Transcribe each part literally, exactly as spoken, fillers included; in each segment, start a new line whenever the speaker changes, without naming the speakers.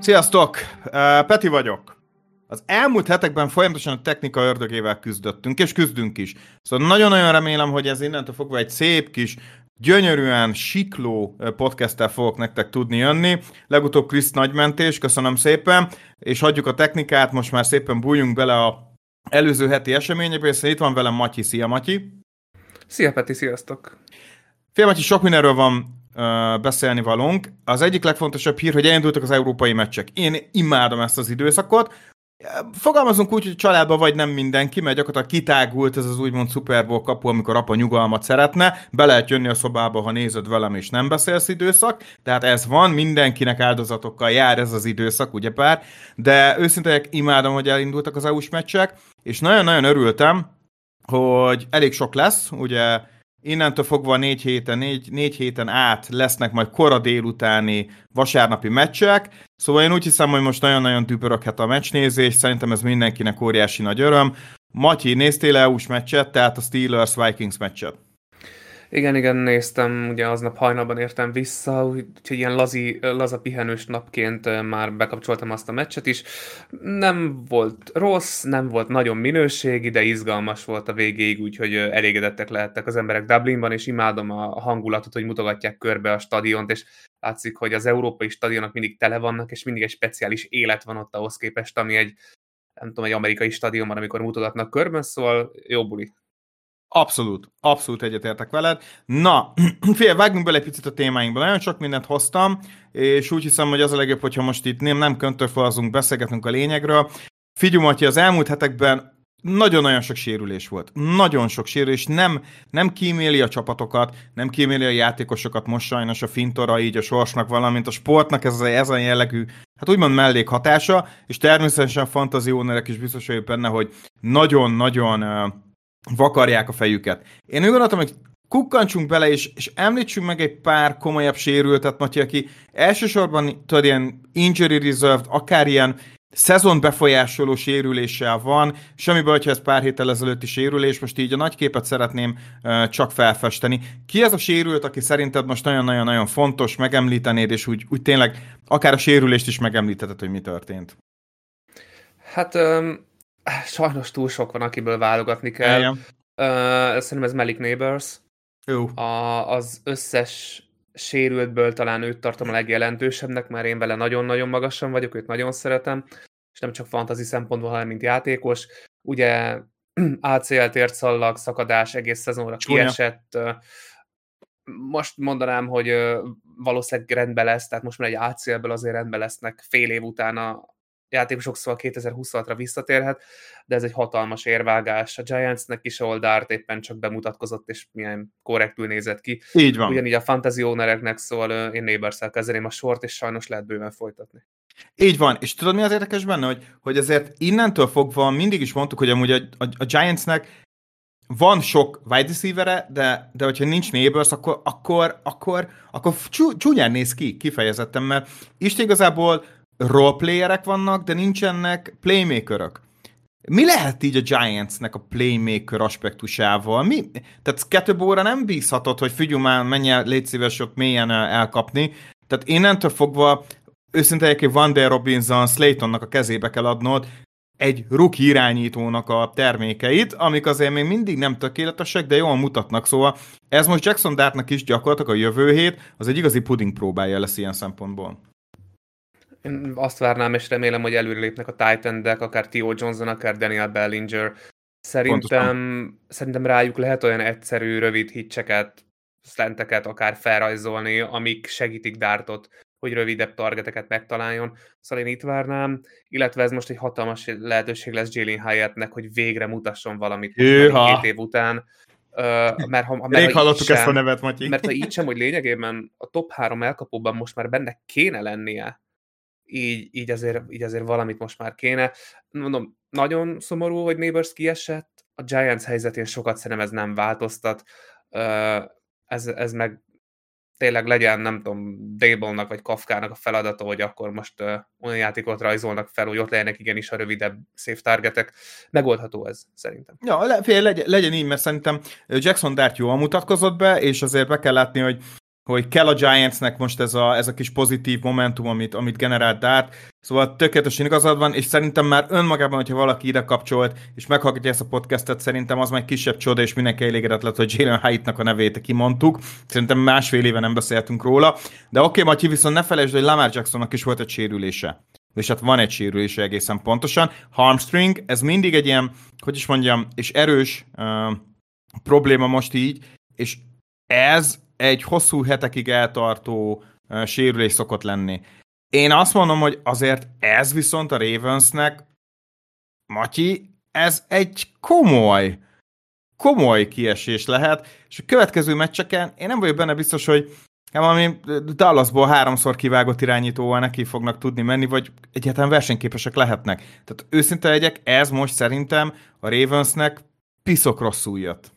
Sziasztok! Uh, Peti vagyok. Az elmúlt hetekben folyamatosan a technika ördögével küzdöttünk, és küzdünk is. Szóval nagyon-nagyon remélem, hogy ez innentől fogva egy szép kis, gyönyörűen sikló podcasttel fogok nektek tudni jönni. Legutóbb Krisz nagymentés, köszönöm szépen, és hagyjuk a technikát, most már szépen bújjunk bele a előző heti eseményekbe, és itt van velem Matyi. Szia, Matyi!
Szia, Peti, sziasztok!
Fél Matyi, sok mindenről van beszélni valónk. Az egyik legfontosabb hír, hogy elindultak az európai meccsek. Én imádom ezt az időszakot. Fogalmazunk úgy, hogy családban vagy nem mindenki, mert gyakorlatilag kitágult ez az úgymond Super Bowl kapu, amikor apa nyugalmat szeretne. Be lehet jönni a szobába, ha nézed velem, és nem beszélsz időszak. Tehát ez van, mindenkinek áldozatokkal jár ez az időszak, ugyebár. De őszintén imádom, hogy elindultak az é u-s meccsek, és nagyon-nagyon örültem, hogy elég sok lesz, ugye innentől fogva négy héten, négy, négy héten át lesznek majd kora délutáni vasárnapi meccsek, szóval én úgy hiszem, hogy most nagyon-nagyon düböröghet a meccsnézés, szerintem ez mindenkinek óriási nagy öröm. Matyi, néztél é u-s meccset, tehát a Steelers-Vikings meccset?
Igen, igen, néztem, ugye aznap hajnalban értem vissza, úgyhogy ilyen lazi, laza pihenős napként már bekapcsoltam azt a meccset is. Nem volt rossz, nem volt nagyon minőségi, de izgalmas volt a végéig, úgyhogy elégedettek lehettek az emberek Dublinban, és imádom a hangulatot, hogy mutogatják körbe a stadiont, és látszik, hogy az európai stadionok mindig tele vannak, és mindig egy speciális élet van ott ahhoz képest, ami egy, nem tudom, egy amerikai stadionban, amikor mutogatnak körben, szóval jó buli.
Abszolút, abszolút egyetértek veled. Na, fél, vágjunk bele egy picit a témáinkba. Nagyon sok mindent hoztam, és úgy hiszem, hogy az a legjobb, hogyha most itt nem, nem köntörfalazunk, beszélgetünk a lényegről. Figyelj, Matyi, az elmúlt hetekben nagyon-nagyon sok sérülés volt. Nagyon sok sérülés, nem, nem kíméli a csapatokat, nem kíméli a játékosokat most sajnos a fintora, így a sorsnak, valamint a sportnak ez a, ez a jellegű, hát úgymond mellékhatása, és természetesen a fantasy ownerek is biztos vagyok benne, hogy nagyon-nagyon vakarják a fejüket. Én úgy gondoltam, hogy kukkantsunk bele, és, és említsünk meg egy pár komolyabb sérültet, Matyi, aki elsősorban tudod, ilyen injury reserved, akár ilyen szezon befolyásoló sérüléssel van, semmiben, hogyha ez pár héttel ezelőtti sérülés, most így a nagy képet szeretném uh, csak felfesteni. Ki ez a sérült, aki szerinted most nagyon-nagyon-nagyon fontos, megemlítenéd, és úgy, úgy tényleg akár a sérülést is megemlítheted, hogy mi történt?
Hát... Um... Sajnos túl sok van, akiből válogatni kell. Uh, szerintem ez Malik Neighbors.
Uh.
A, az összes sérültből talán őt tartom a legjelentősebbnek, mert én vele nagyon-nagyon magasan vagyok, őt nagyon szeretem, és nem csak fantasy szempontból, hanem mint játékos. Ugye á cé el térszallag, szakadás egész szezonra
Csúnya.
kiesett. Most mondanám, hogy valószínűleg rendben lesz, tehát most már egy á cé elből azért rendben lesznek fél év után a játékosok, szóval kétezer-huszonhatra visszatérhet, de ez egy hatalmas érvágás. A Giantsnek is, ahol Dart éppen csak bemutatkozott, és milyen korrektül nézett ki.
Így van.
Ugyanígy a fantasy ownereknek, szóval én Neighbors-szel kezdeném a sort, és sajnos lehet bőven folytatni.
Így van, és tudod mi az érdekes benne, hogy, hogy ezért innentől fogva mindig is mondtuk, hogy amúgy a, a, a Giantsnek van sok wide receiver-e, de, de hogyha nincs Neighbors, akkor, akkor, akkor, akkor csú, csúnyán néz ki, kifejezetten, mert is igazából roleplayerek vannak, de nincsenek playmakerök. Mi lehet így a Giantsnek a playmaker aspektusával? Mi? Tehát Scatterbóra nem bízhatod, hogy figyelj már, menj el, légy szíves ott mélyen elkapni. Tehát innentől fogva őszintén egyébként Van Der Robinson, Slaytonnak a kezébe kell adnod egy rookie irányítónak a termékeit, amik azért még mindig nem tökéletesek, de jól mutatnak. Szóval ez most Jackson Dartnak is gyakorlatilag a jövő hét, az egy igazi puding próbája lesz ilyen szempontból.
Én azt várnám, és remélem, hogy előre lépnek a Titan-dek, akár Theo Johnson, akár Daniel Bellinger. Szerintem, szerintem rájuk lehet olyan egyszerű, rövid hitcheket, slanteket akár felrajzolni, amik segítik Dartot, hogy rövidebb targeteket megtaláljon. Szóval én itt várnám, illetve ez most egy hatalmas lehetőség lesz Jalen Hyattnek, hogy végre mutasson valamit két év után. Uh, mert ha, mert
Rég hallottuk sem, ezt a nevet, Matyi.
Mert ha így sem, hogy lényegében a top három elkapóban most már benne kéne lennie, így, így, azért, így azért valamit most már kéne. Mondom, nagyon szomorú, hogy Neighbors kiesett, a Giants helyzetén sokat szerintem ez nem változtat. Uh, ez, ez meg tényleg legyen, nem tudom, Dable-nak vagy Kafkának a feladata, hogy akkor most uh, olyan játékot rajzolnak fel, hogy ott legyenek igenis a rövidebb safe targetek. Megoldható ez, szerintem.
Ja, le, fél, legyen, legyen így, mert szerintem Jackson Dart jól mutatkozott be, és azért be kell látni, hogy hogy kell a Giantsnek most ez a, ez a kis pozitív momentum, amit, amit generált Dart. Szóval tökéletesen igazad van, és szerintem már önmagában, hogyha valaki ide kapcsolt, és meghallgatja ezt a podcastet, szerintem az már kisebb csoda, és mindenki elégedett lett, hogy Jalen Hyatt-nak a nevét kimondtuk. Szerintem másfél éve nem beszéltünk róla. De oké, Matyi, viszont ne felejtsd, hogy Lamar Jacksonnak is volt egy sérülése. És hát van egy sérülése egészen pontosan. Hamstring, ez mindig egy ilyen, hogy is mondjam, és erős uh, probléma most így, és ez egy hosszú hetekig eltartó uh, sérülés szokott lenni. Én azt mondom, hogy azért ez viszont a Ravensnek, Matyi, ez egy komoly, komoly kiesés lehet, és a következő meccseken én nem vagyok benne biztos, hogy valami Dallasból háromszor kivágott irányítóval neki fognak tudni menni, vagy egyáltalán versenyképesek lehetnek. Tehát őszinte legyek, ez most szerintem a Ravensnek piszok rosszul jött.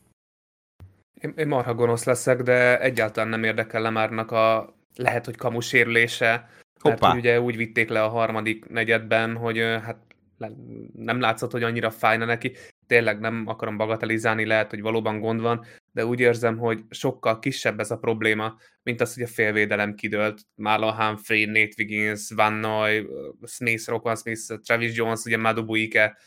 Én, én marha gonosz leszek, de egyáltalán nem érdekel Lamarnak a lehet, hogy kamu sérülése, mert hogy ugye úgy vitték le a harmadik negyedben, hogy hát nem látszott, hogy annyira fájna neki. Tényleg nem akarom bagatelizálni, lehet, hogy valóban gond van, de úgy érzem, hogy sokkal kisebb ez a probléma, mint az, hogy a félvédelem kidőlt. Marlon Humphrey, Nate Wiggins, Van Noy, Smith, Roquan Smith, Travis Jones, ugye Madu Buike,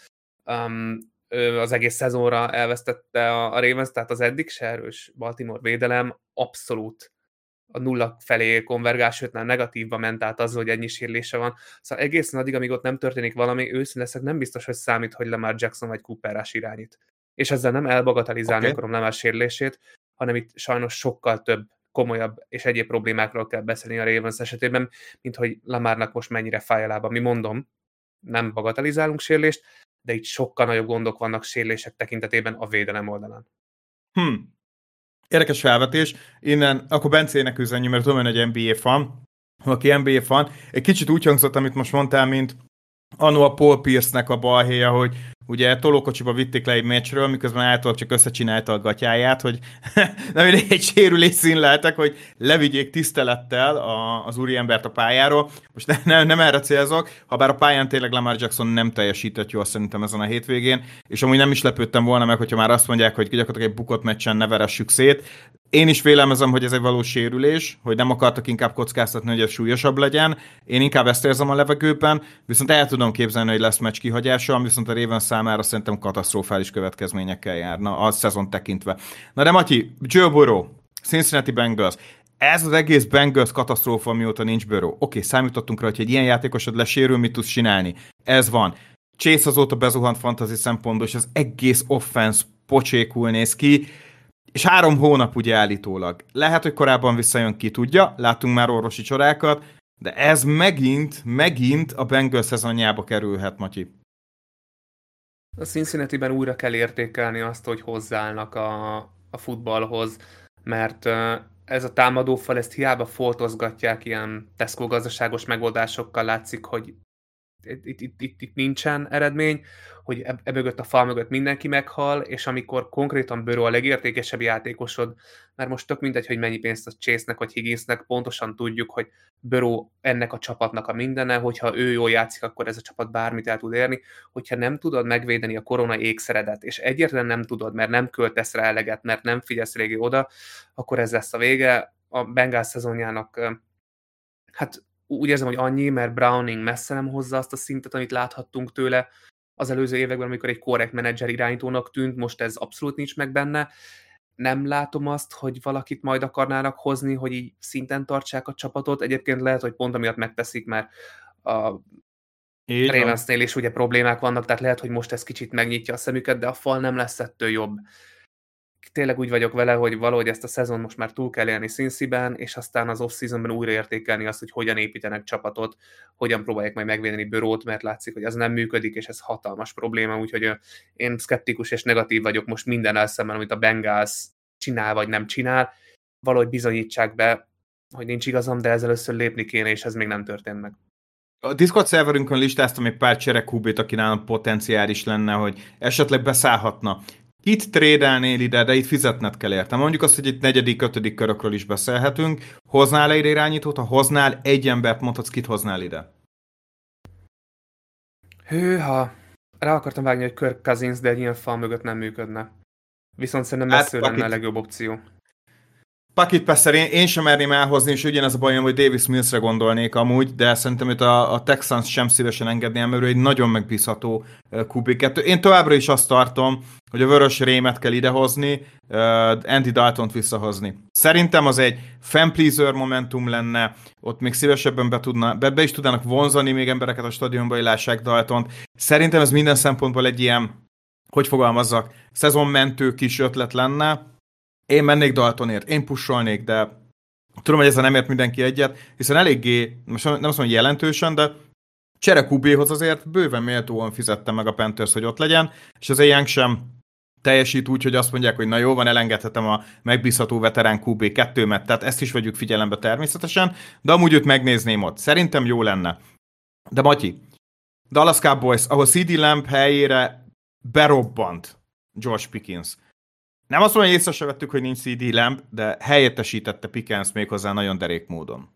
um, az egész szezonra elvesztette a, a Ravens, tehát az eddig se erős Baltimore védelem abszolút a nulla felé konvergál, sőt, már negatívba ment át azzal, hogy ennyi sérülése van. Szóval egészen addig, amíg ott nem történik valami, őszintén leszek, nem biztos, hogy számít, hogy Lamar Jackson vagy Cooper Rush irányít. És ezzel nem elbagatelizálni okay. akarom Lamar sérülését, hanem itt sajnos sokkal több komolyabb és egyéb problémákról kell beszélni a Ravens esetében, mint hogy Lamarnak most mennyire fáj a lába. Mi mondom, nem bagatelizálunk sérülést, de itt sokkal nagyobb gondok vannak sérülések tekintetében a védelem oldalán.
Hmm. Érdekes felvetés. Innen akkor Bencének üzenjük, mert tudom, hogy egy en bé á fan. Aki en bé á fan, egy kicsit úgy hangzott, amit most mondtál, mint annó a Paul Pierce-nek a balhéja, hogy ugye tolókocsiba vitték le egy meccsről, miközben általában csak összecsinálta a gatyáját, hogy nem egy sérülés színleltek, hogy levigyék tisztelettel a, az úriembert a pályáról. Most ne, ne, nem erre célzok, ha bár a pályán tényleg Lamar Jackson nem teljesített jól szerintem ezen a hétvégén, és amúgy nem is lepődtem volna meg, hogyha már azt mondják, hogy gyakorlatilag egy bukott meccsen ne veressük szét. Én is vélelmezem, hogy ez egy valós sérülés, hogy nem akartak inkább kockáztatni, hogy ez súlyosabb legyen. Én inkább ezt érzem a levegőben, viszont el tudom képzelni, hogy lesz meccs kihagyása, viszont a Ravens számára szerintem katasztrofális következményekkel járna a szezon tekintve. Na de Matyi, Joe Burrow, Cincinnati Bengals. Ez az egész Bengals katasztrófa, mióta nincs Burrow. Oké, számítottunk rá, hogy egy ilyen játékosod lesérül, mit tudsz csinálni. Ez van. Chase azóta bezuhant fantasy szempontból, és az egész offense pocsékul néz ki, és három hónap ugye állítólag. Lehet, hogy korábban visszajön, ki tudja, láttunk már orvosi csodákat, de ez megint, megint a Bengals szezonjába kerülhet, Matyi.
A Cincinnati-ben újra kell értékelni azt, hogy hozzáállnak a, a futballhoz, mert ez a támadófal, ezt hiába foltozgatják ilyen Tesco gazdaságos megoldásokkal, látszik, hogy itt, itt, itt, itt nincsen eredmény, hogy e, e mögött a fal mögött mindenki meghal, és amikor konkrétan Burrow a legértékesebb játékosod, mert most tök mindegy, hogy mennyi pénzt a Chase-nek vagy Higginsnek, pontosan tudjuk, hogy Burrow ennek a csapatnak a mindene, hogyha ő jól játszik, akkor ez a csapat bármit el tud érni, hogyha nem tudod megvédeni a korona ékszeredet, és egyértelműen nem tudod, mert nem költesz rá eleget, mert nem figyelsz régi oda, akkor ez lesz a vége. A Bengals szezonjának hát úgy érzem, hogy annyi, mert Browning messze nem hozza azt a szintet, amit láthattunk tőle az előző években, amikor egy korrekt menedzser irányítónak tűnt, most ez abszolút nincs meg benne. Nem látom azt, hogy valakit majd akarnának hozni, hogy így szinten tartsák a csapatot. Egyébként lehet, hogy pont amiatt megteszik, mert a Ravensnél is ugye problémák vannak, tehát lehet, hogy most ez kicsit megnyitja a szemüket, de a fal nem lesz ettől jobb. Tényleg úgy vagyok vele, hogy valahogy ezt a szezon most már túl kell élni Cincy-ben, és aztán az off-seasonben újra értékelni azt, hogy hogyan építenek csapatot, hogyan próbálják majd megvédeni Burrowt, mert látszik, hogy ez nem működik, és ez hatalmas probléma, úgyhogy én szkeptikus és negatív vagyok most minden szemben, amit a Bengals csinál vagy nem csinál. Valahogy bizonyítsák be, hogy nincs igazam, de ezzel először lépni kéne, és ez még nem történt meg.
A Discord szerverünkön listáztam egy pár cserekúbét, aki nálam potenciális lenne, hogy esetleg beszállhatna. Kit trédelnél ide, de itt fizetned kell érte. Mondjuk azt, hogy itt negyedik, ötödik körökről is beszélhetünk. Hoznál ide irányítót? Ha hoznál, egy embert mondhatsz, kit hoznál ide?
Hűha! Rá akartam vágni, hogy Kirk Cousins, de egy ilyen fal mögött nem működne. Viszont szerintem
hát,
messző lenne a legjobb opció.
Pakit Passer én, én sem merném elhozni, és ugyanez a bajom, hogy Davis Millsre gondolnék amúgy, de szerintem itt a, a Texans sem szívesen engedni el, mert ő egy nagyon megbízható kú bé kettő. Én továbbra is azt tartom, hogy a vörös rémet kell idehozni, uh, Andy Daltont visszahozni. Szerintem az egy fan-pleaser momentum lenne, ott még szívesebben be, tudna, be, be is tudnának vonzani még embereket a stadionba, hogy lássák Daltont. Szerintem ez minden szempontból egy ilyen, hogy fogalmazzak, szezonmentő kis ötlet lenne. Én mennék Daltonért, én pusolnék, de tudom, hogy ezzel nem ért mindenki egyet, hiszen eléggé, most nem azt mondom, hogy jelentősen, de csere kú béhoz azért bőven méltóan fizette meg a Panthers, hogy ott legyen, és az Young sem teljesít úgy, hogy azt mondják, hogy na jó, van, elengedhetem a megbízható veterán kú bé kettőmet, tehát ezt is vegyük figyelembe természetesen, de amúgy őt megnézném ott. Szerintem jó lenne. De Matyi, Dallas Cowboys, ahol cé dé Lamb helyére berobbant George Pickens. Nem azt mondom, hogy észre se vettük, hogy nincs cé dé Lamb, de helyettesítette Pickens méghozzá nagyon derék módon.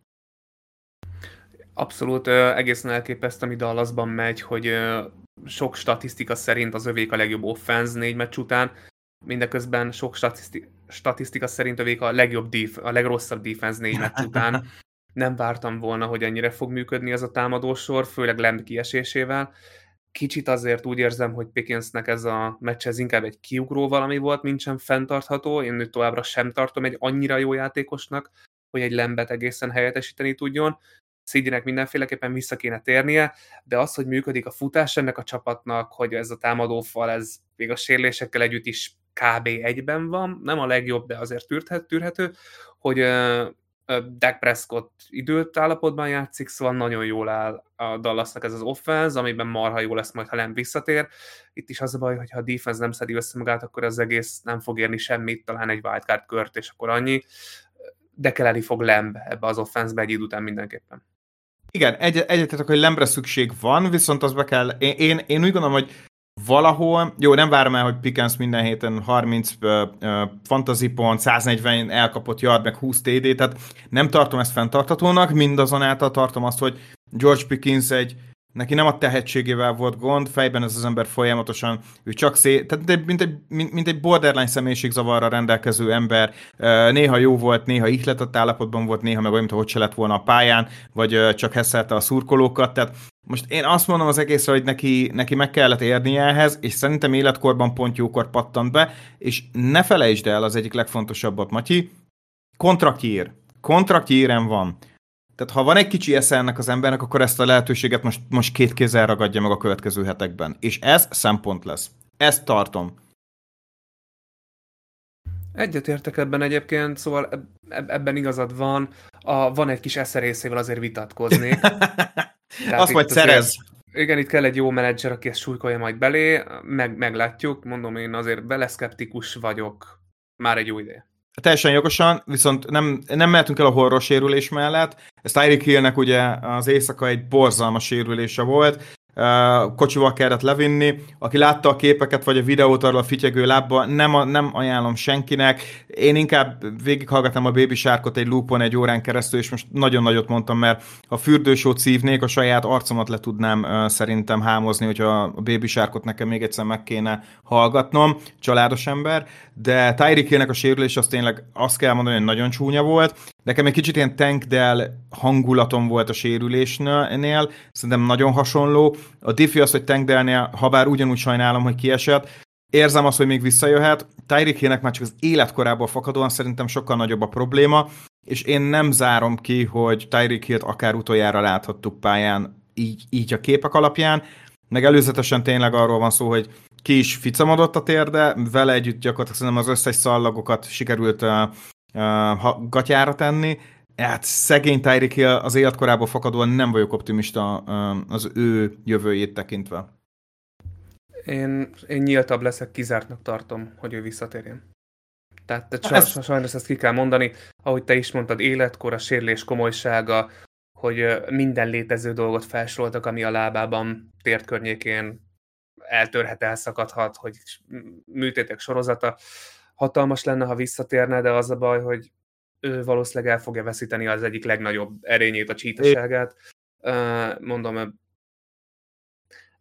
Abszolút egészen elképesztő, ami Dallasban megy, hogy sok statisztika szerint az övék a legjobb offense négy meccs után, mindeközben sok statisztika, statisztika szerint övék a legjobb def, a legrosszabb defense négy meccs után. Nem vártam volna, hogy ennyire fog működni ez a támadósor, főleg Lamb kiesésével. Kicsit azért úgy érzem, hogy Pickensnek ez a meccs ez inkább egy kiugró valami volt, mint sem fenntartható. Én őt továbbra sem tartom egy annyira jó játékosnak, hogy egy Lambet egészen helyettesíteni tudjon. Szidének mindenféleképpen vissza kéne térnie, de az, hogy működik a futás ennek a csapatnak, hogy ez a támadófal, ez még a sérülésekkel együtt is kb. Egyben van, nem a legjobb, de azért tűrhet, tűrhető, hogy uh, Dak Prescott időt állapotban játszik, szóval nagyon jól áll a Dallasnak ez az offense, amiben marha jó lesz majd, ha Lamb visszatér. Itt is az a baj, hogy ha a defense nem szedi össze magát, akkor az egész nem fog érni semmit, talán egy wildcard kört, és akkor annyi. De kelleni fog Lamb ebbe az offense-be egy idő után mindenképpen.
Igen, egy, egyetetek, hogy Lambra szükség van, viszont az be kell, én, én, én úgy gondolom, hogy valahol, jó, nem várom el, hogy Pickens minden héten harminc uh, uh, fantasy pont, száznegyven elkapott yard, meg húsz té dé, tehát nem tartom ezt fenntarthatónak, mindazonáltal tartom azt, hogy George Pickens egy, neki nem a tehetségével volt gond, fejben ez az ember folyamatosan, ő csak szé... tehát mint egy, mint, mint egy borderline személyiségzavarra rendelkező ember, néha jó volt, néha ihletett állapotban volt, néha meg olyan, mintha hogy se lett volna a pályán, vagy csak hesszelte a szurkolókat, tehát most én azt mondom az egészre, hogy neki, neki meg kellett érnie ehhez, és szerintem életkorban pont jókor pattant be, és ne felejtsd el az egyik legfontosabbat, Matyi, kontraktjér. Kontraktjérem van. Tehát ha van egy kicsi esze ennek az embernek, akkor ezt a lehetőséget most, most két kézzel ragadja meg a következő hetekben. És ez szempont lesz. Ezt tartom.
Egyetértek ebben egyébként, szóval ebben igazad van. A, van egy kis esze részével azért vitatkoznék.
Azt majd szerez.
Igen, itt kell egy jó menedzser, aki ezt súlykolja majd belé, meg, meglátjuk. Mondom, én azért beleszkeptikus vagyok. Már egy jó ideje.
Teljesen jogosan, viszont nem, nem mehetünk el a horror sérülés mellett. Ez Tyreek Hillnek ugye az éjszaka egy borzalmas sérülése volt, kocsival kellett levinni. Aki látta a képeket, vagy a videót arról a fityegő lábba, nem, a, nem ajánlom senkinek. Én inkább végighallgatnám a Baby Sharkot egy loopon egy órán keresztül, és most nagyon nagyot mondtam, mert ha fürdősót szívnék, a saját arcomat le tudnám uh, szerintem hámozni, hogyha a Baby Sharkot nekem még egyszer meg kéne hallgatnom, családos ember, de Tyreek Hillnek a sérülés az tényleg azt kell mondani, hogy nagyon csúnya volt. Nekem egy kicsit ilyen Tank Dell hangulatom volt a sérülésnél, szerintem nagyon hasonló. A diffi az, hogy Tank Dellnél, ha bár ugyanúgy sajnálom, hogy kiesett, érzem azt, hogy még visszajöhet. Tyreek Hillnek már csak az életkorából fakadóan szerintem sokkal nagyobb a probléma, és én nem zárom ki, hogy Tyreek Hillt akár utoljára láthattuk pályán így, így a képek alapján, meg előzetesen tényleg arról van szó, hogy ki is ficamodott a térde, vele együtt gyakorlatilag szerintem az összes szallagokat sikerült uh, uh, gatyára tenni. Hát szegény Tyreek Hill az életkorából fakadóan nem vagyok optimista uh, az ő jövőjét tekintve.
Én, én nyíltabb leszek, kizártnak tartom, hogy ő visszatérjen. Tehát, tehát ez... sajnos ezt ki kell mondani, ahogy te is mondtad, életkor, a sérülés komolysága, hogy minden létező dolgot felsoroltak, ami a lábában, tért környékén eltörhet, elszakadhat, hogy műtétek sorozata. Hatalmas lenne, ha visszatérne, de az a baj, hogy ő valószínűleg el fogja veszíteni az egyik legnagyobb erényét, a csítaságát. Mondom,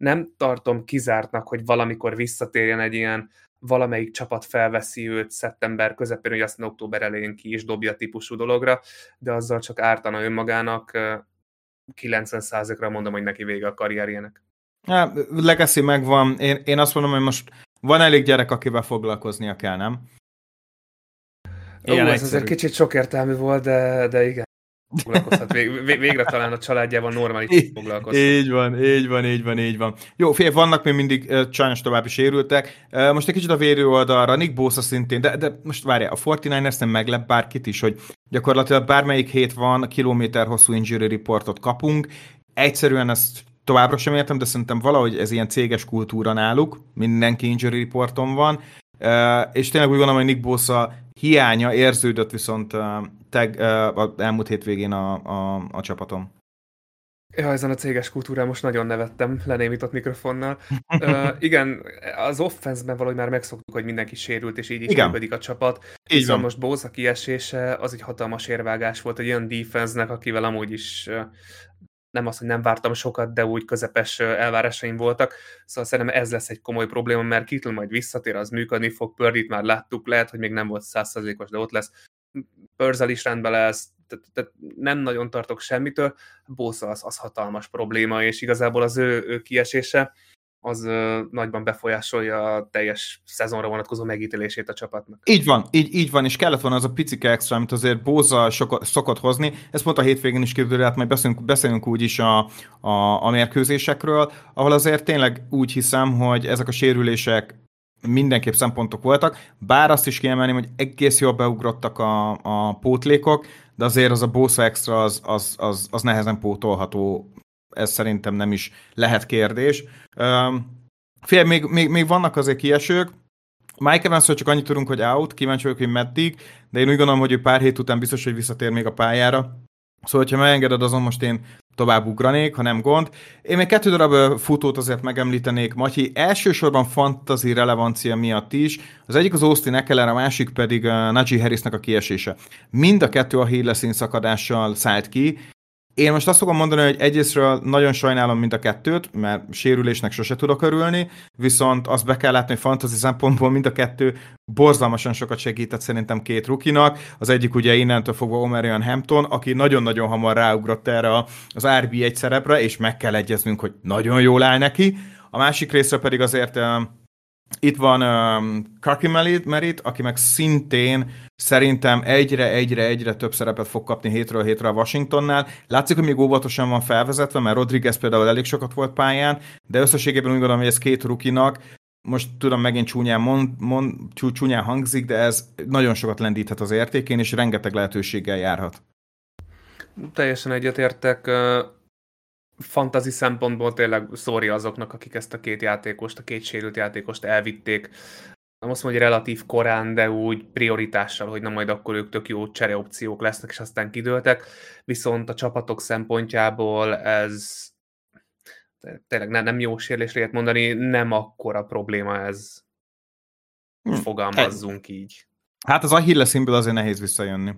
nem tartom kizártnak, hogy valamikor visszatérjen egy ilyen valamelyik csapat felveszi őt szeptember közepén, hogy aztán október elején ki is dobja típusú dologra, de azzal csak ártana önmagának. kilencven százalékra mondom, hogy neki vége a karrierjének.
Ja, Legacy megvan. Én, én azt mondom, hogy most van elég gyerek, akivel foglalkoznia kell, nem?
Ó, ez azért kicsit sok értelmű volt, de, de igen. Foglalkozhat. Vég, végre talán a családjával normális foglalkozhat.
Így van, így van, így van, így van. Jó, fél, vannak még mindig uh, sajnos további sérültek. Uh, most egy kicsit a vérő oldalra, Nick Bosa szintén, de, de most várjál, a negyvenkilencesnek nem meglep bárkit is, hogy gyakorlatilag bármelyik hét van, kilométer hosszú injury reportot kapunk. Egyszerűen ezt továbbra sem értem, de szerintem valahogy ez ilyen céges kultúra náluk, mindenki injury reporton van, uh, és tényleg úgy gondolom, hogy Nick Bosa hiánya érződött viszont uh, teg, uh, az elmúlt hétvégén a, a, a csapatom.
Ja, ezen a céges kultúrán most nagyon nevettem, lenémított mikrofonnal. uh, igen, az offenszben valahogy már megszoktuk, hogy mindenki sérült, és így is működik a csapat. Viszont most Bosa kiesése az egy hatalmas érvágás volt egy olyan defense-nek, akivel amúgy is uh, nem az, hogy nem vártam sokat, de úgy közepes elvárásaim voltak. Szóval szerintem ez lesz egy komoly probléma, mert Kittle majd visszatér, az működni fog, Purdyt már láttuk, lehet, hogy még nem volt száz százalékos, de ott lesz. Purzel is rendben lesz, tehát nem nagyon tartok semmitől. Bosa az, az hatalmas probléma, és igazából az ő, ő kiesése az uh, nagyban befolyásolja a teljes szezonra vonatkozó megítélését a csapatnak.
Így van, így, így van, és kellett volna az a picike extra, amit azért Bosa soko, szokott hozni. Ez pont a hétvégén is kérdőre, hát majd beszélünk, beszélünk úgy is a, a, a mérkőzésekről, ahol azért tényleg úgy hiszem, hogy ezek a sérülések mindenképp szempontok voltak, bár azt is kiemelném, hogy egész jól beugrottak a, a pótlékok, de azért az a Bosa extra az, az, az, az nehezen pótolható, ez szerintem nem is lehet kérdés. Um, fél, még, még, még vannak azért kiesők, Mike Evansról csak annyit tudunk, hogy out, kíváncsi vagyok, hogy meddig, de én úgy gondolom, hogy ő pár hét után biztos, hogy visszatér még a pályára. Szóval, ha megengeded, azon most én tovább ugranék, ha nem gond. Én még kettő darab futót azért megemlítenék, Matyi, elsősorban fantasy relevancia miatt is. Az egyik az Austin Ekeler, a másik pedig a Najee Harrisnak a kiesése. Mind a kettő a hétleszín szakadással szállt ki. Én most azt fogom mondani, hogy egyrésztről nagyon sajnálom mind a kettőt, mert sérülésnek sose tudok örülni, viszont azt be kell látni, hogy fantasy szempontból mind a kettő borzalmasan sokat segített szerintem két rukinak. Az egyik ugye innentől fogva Omarion Hampton, aki nagyon-nagyon hamar ráugrott erre az er bé egy szerepre, és meg kell egyeznünk, hogy nagyon jól áll neki. A másik részre pedig azért uh, itt van um, Kaki Merit, aki meg szintén szerintem egyre-egyre-egyre több szerepet fog kapni hétről hétre a Washingtonnál. Látszik, hogy még óvatosan van felvezetve, mert Rodriguez például elég sokat volt pályán, de összességében úgy gondolom, hogy ez két rukinak, most tudom, megint csúnyán, mond, mond, csúnyán hangzik, de ez nagyon sokat lendíthet az értékén, és rengeteg lehetőséggel járhat.
Teljesen egyetértek. Fantasy szempontból tényleg sorry azoknak, akik ezt a két játékost, a két sérült játékost elvitték. Nem azt mondom, hogy relatív korán, de úgy prioritással, hogy na majd akkor ők tök jó csereopciók lesznek, és aztán kidőltek. Viszont a csapatok szempontjából ez tényleg nem jó sérülésre lehet mondani, nem akkora probléma ez. Hmm. Fogalmazzunk így.
Hát az Achilleszínből azért nehéz visszajönni.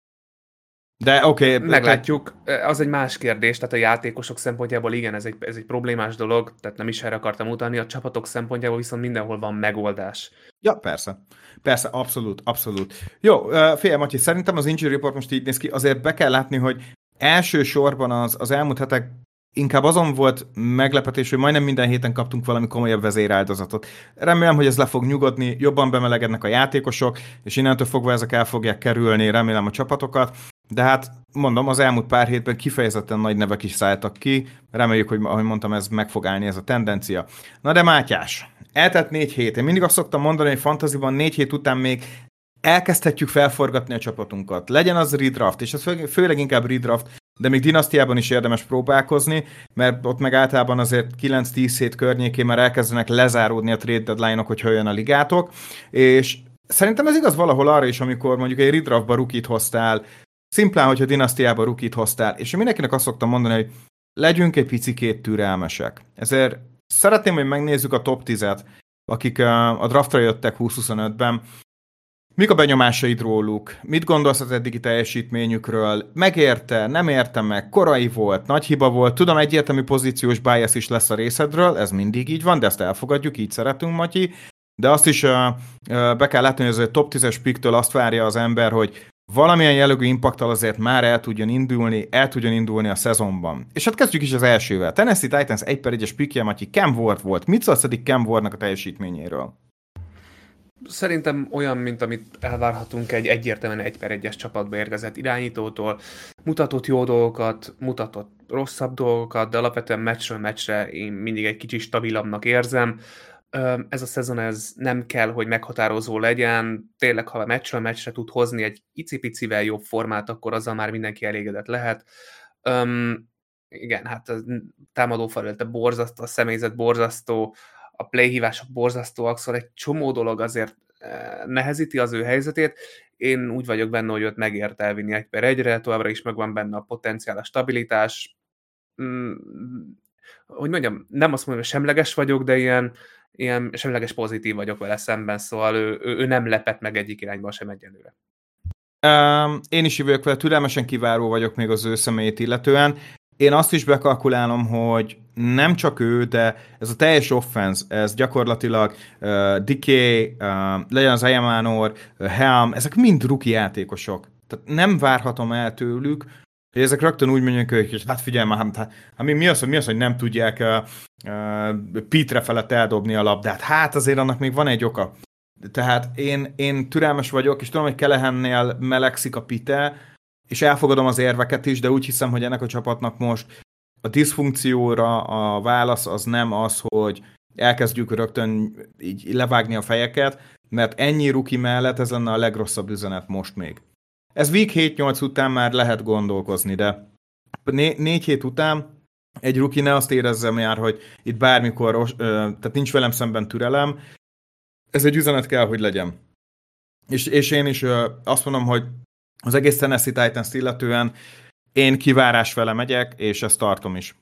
De oké. Okay,
meglátjuk. Az egy más kérdés, tehát a játékosok szempontjából igen, ez egy, ez egy problémás dolog, tehát nem is erre akartam utalni, a csapatok szempontjából viszont mindenhol van megoldás.
Ja, persze. Persze, abszolút, abszolút. Jó, fél Matyi, szerintem az injury report most így néz ki, azért be kell látni, hogy elsősorban az, az elmúlt hetek inkább azon volt meglepetés, hogy majdnem minden héten kaptunk valami komolyabb vezéráldozatot. Remélem, hogy ez le fog nyugodni, jobban bemelegednek a játékosok, és innentől fogva ezek el fogják kerülni, remélem a csapatokat. De hát mondom, az elmúlt pár hétben kifejezetten nagy nevek is szálltak ki, reméljük, hogy ahogy mondtam, ez meg fog állni ez a tendencia. Na de Mátyás, eltelt négy hét. Én mindig azt szoktam mondani, hogy fantasyban négy hét után még elkezdhetjük felforgatni a csapatunkat. Legyen az redraft, és ez fő, főleg inkább redraft, de még dinasztiában is érdemes próbálkozni, mert ott meg általában azért kilenc-tíz hét környékén már elkezdenek lezáródni a trade deadline-ok, hogyha jön a ligátok, és szerintem ez igaz valahol arra is, amikor mondjuk egy redraftba rukit hoztál, szimplán, hogyha dinasztiában rukit hoztál, és én mindenkinek azt szoktam mondani, hogy legyünk egy picikét türelmesek. Ezért szeretném, hogy megnézzük a top tízet, akik a draftra jöttek húsz huszonötben. Mik a benyomásaid róluk? Mit gondolsz az eddigi teljesítményükről? Megérte, nem érte meg, korai volt, nagy hiba volt? Tudom, egyértelmű pozíciós bias is lesz a részedről, ez mindig így van, de ezt elfogadjuk, így szeretünk, Matyi. De azt is uh, uh, be kell látni, hogy az top tízes picktől azt várja az ember, hogy valamilyen jellegű impacttal azért már el tudjon indulni, el tudjon indulni a szezonban. És hát kezdjük is az elsővel. Tennessee Titans egy per egyes pickje, Matyi, Cam Ward volt. Mit szólsz eddig Cam Wardnak a teljesítményéről?
Szerintem olyan, mint amit elvárhatunk egy egyértelműen egy per egyes csapatba érkezett irányítótól. Mutatott jó dolgokat, mutatott rosszabb dolgokat, de alapvetően meccsről meccsre én mindig egy kicsit stabilabbnak érzem. Ez a szezon ez nem kell, hogy meghatározó legyen. Tényleg, ha a meccsről meccsre tud hozni egy icipicivel jobb formát, akkor azzal már mindenki elégedett lehet. Um, igen, hát a támadó felülete borzasztó, a személyzet borzasztó, a playhívások borzasztóak, szóval egy csomó dolog azért nehezíti az ő helyzetét. Én úgy vagyok benne, hogy őt megért elvinni egy per egyre, továbbra is megvan benne a potenciál, a stabilitás. Mm, hogy mondjam, nem azt mondom, hogy semleges vagyok, de ilyen, ilyen semleges pozitív vagyok vele szemben, szóval ő, ő, ő nem lepett meg egyik irányban sem egyelőre.
Um, én is vagyok vele, türelmesen kiváró vagyok még az ő személyét illetően. Én azt is bekalkulálom, hogy nem csak ő, de ez a teljes offense, ez gyakorlatilag uh, Dikay, uh, legyen az Ayamanor, uh, Helm, ezek mind rookie játékosok. Tehát nem várhatom el tőlük, hogy ezek rögtön úgy mondják, hogy hát figyelj már, hát, hát mi, az, hogy, mi az, hogy nem tudják uh, uh, Petre felett eldobni a labdát. Hát azért annak még van egy oka. Tehát én, én türelmes vagyok, és tudom, hogy Callahannél melegszik a Pite, és elfogadom az érveket is, de úgy hiszem, hogy ennek a csapatnak most a diszfunkcióra a válasz az nem az, hogy elkezdjük rögtön így levágni a fejeket, mert ennyi rookie mellett ez lenne a legrosszabb üzenet most még. Ez week hét-nyolc után már lehet gondolkozni, de né- négy hét után egy rookie ne azt érezzem már, hogy itt bármikor, tehát nincs velem szemben türelem, ez egy üzenet kell, hogy legyen. És, és én is azt mondom, hogy az egész Tennessee Titans illetően én kivárás vele megyek, és ezt tartom is.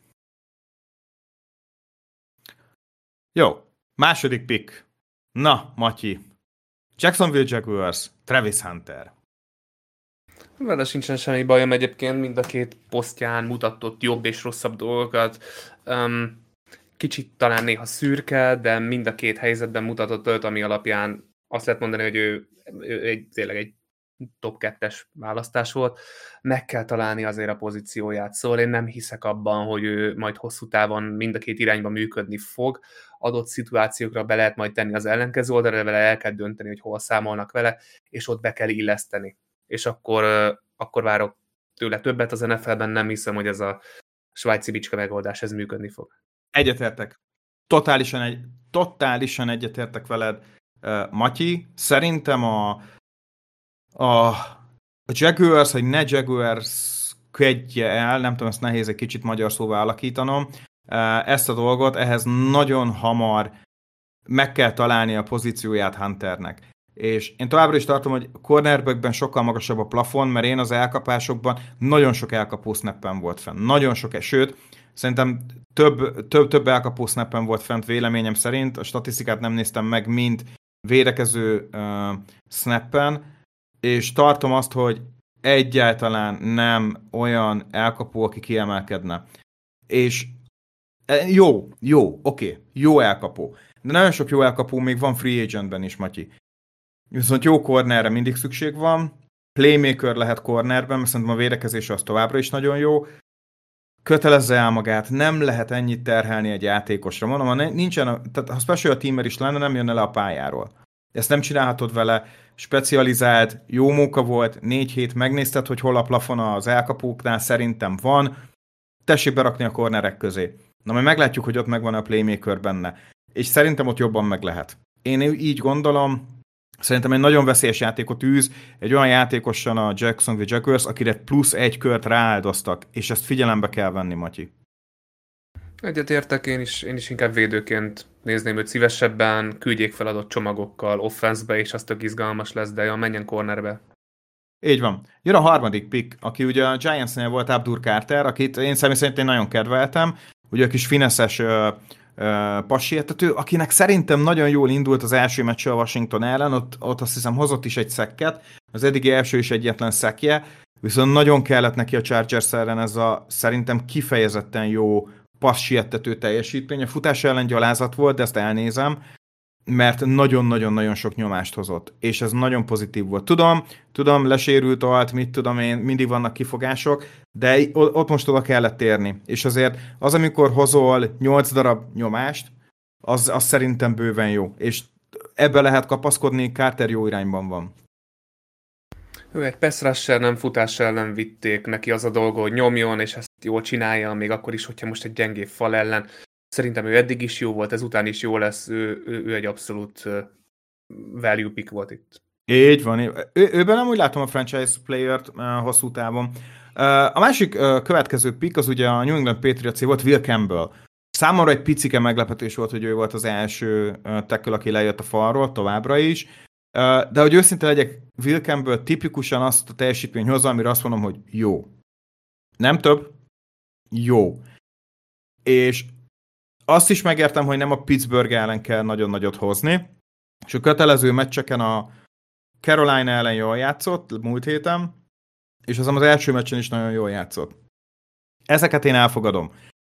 Jó, második pick. Na, Matyi. Jacksonville Jaguars, Travis Hunter.
Vele sincsen semmi bajom egyébként, mind a két posztján mutatott jobb és rosszabb dolgokat. Um, kicsit talán néha szürke, de mind a két helyzetben mutatott olyat, ami alapján azt lehet mondani, hogy ő, ő egy, tényleg egy top kettes választás volt. Meg kell találni azért a pozícióját, szóval én nem hiszek abban, hogy ő majd hosszú távon mind a két irányba működni fog. Adott szituációkra be lehet majd tenni az ellenkező oldalra, vele el kell dönteni, hogy hol számolnak vele, és ott be kell illeszteni. És akkor, akkor várok tőle többet az en ef el-ben, nem hiszem, hogy ez a svájci bicska megoldás, ez működni fog.
Egyetértek. Totálisan, egy, totálisan egyetértek veled, uh, Matyi. Szerintem a, a, a Jaguars, hogy ne Jaguars kedje el, nem tudom, ezt nehéz egy kicsit magyar szóval alakítanom, uh, ezt a dolgot, ehhez nagyon hamar meg kell találni a pozícióját Hunternek. És én továbbra is tartom, hogy cornerbackben sokkal magasabb a plafon, mert én az elkapásokban nagyon sok elkapó snappen volt fenn. Nagyon sok, sőt, szerintem több, több, több elkapó snappen volt fent véleményem szerint, a statisztikát nem néztem meg, mint védekező uh, snappen, és tartom azt, hogy egyáltalán nem olyan elkapó, aki kiemelkedne. És jó, jó, oké, okay, jó elkapó. De nagyon sok jó elkapó még van free agentben is, Matyi. Viszont jó cornerre mindig szükség van, playmaker lehet cornerben, mert szerintem a védekezés az továbbra is nagyon jó. Kötelezze el magát, nem lehet ennyit terhelni egy játékosra. Mondom, ha nincsen, tehát ha special teamer is lenne, nem jönne le a pályáról. Ezt nem csinálhatod vele, specializált, jó munka volt, négy hét megnézted, hogy hol a plafon az elkapóknál, szerintem van, tessék berakni a cornerek közé. Na majd meglátjuk, hogy ott megvan a playmaker benne. És szerintem ott jobban meg lehet. Én így gondolom, szerintem egy nagyon veszélyes játékot űz, egy olyan játékosan a Jacksonville Jaguars, akire plusz egy kört rááldoztak, és ezt figyelembe kell venni, Matyi.
Egyetértek, én is, én is inkább védőként nézném őt szívesebben, küldjék fel adott csomagokkal offenszbe, és az tök izgalmas lesz, de ja, menjen cornerbe.
Így van. Jön a harmadik pick, aki ugye a Giantsnél volt Abdur Carter, akit én személy szerint én nagyon kedveltem, ugye a kis fineszes passietető, akinek szerintem nagyon jól indult az első meccs a Washington ellen, ott, ott azt hiszem hozott is egy szekket, az eddigi első is egyetlen szekje, viszont nagyon kellett neki a Chargers ellen ez a szerintem kifejezetten jó passietető teljesítmény. A futás ellen gyalázat volt, de ezt elnézem, mert nagyon-nagyon-nagyon sok nyomást hozott, és ez nagyon pozitív volt. Tudom, tudom, lesérült alt, mit tudom én, mindig vannak kifogások, de ott most oda kellett érni. És azért az, amikor hozol nyolc darab nyomást, az, az szerintem bőven jó. És ebbe lehet kapaszkodni, Carter jó irányban van.
Ő egy pass rusher, nem futás ellen vitték, neki az a dolga, hogy nyomjon, és ezt jól csinálja, még akkor is, hogyha most egy gyengébb fal ellen. Szerintem ő eddig is jó volt, ezután is jó lesz, ő, ő, ő egy abszolút value pick volt itt.
Így van, ő, őben nem úgy látom a franchise player-t uh, hosszú távon. Uh, a másik uh, következő pick az ugye a New England Patriots volt, Will Campbell. Számomra egy picike meglepetés volt, hogy ő volt az első uh, tackle, aki lejött a falról, továbbra is. Uh, de hogy őszinte legyek, Will Campbell tipikusan azt a teljesítmény hozza, amire azt mondom, hogy jó. Nem több, jó. És azt is megértem, hogy nem a Pittsburgh ellen kell nagyon nagyot hozni, és a kötelező meccseken a Carolina ellen jól játszott múlt héten, és azon az első meccsen is nagyon jól játszott. Ezeket én elfogadom.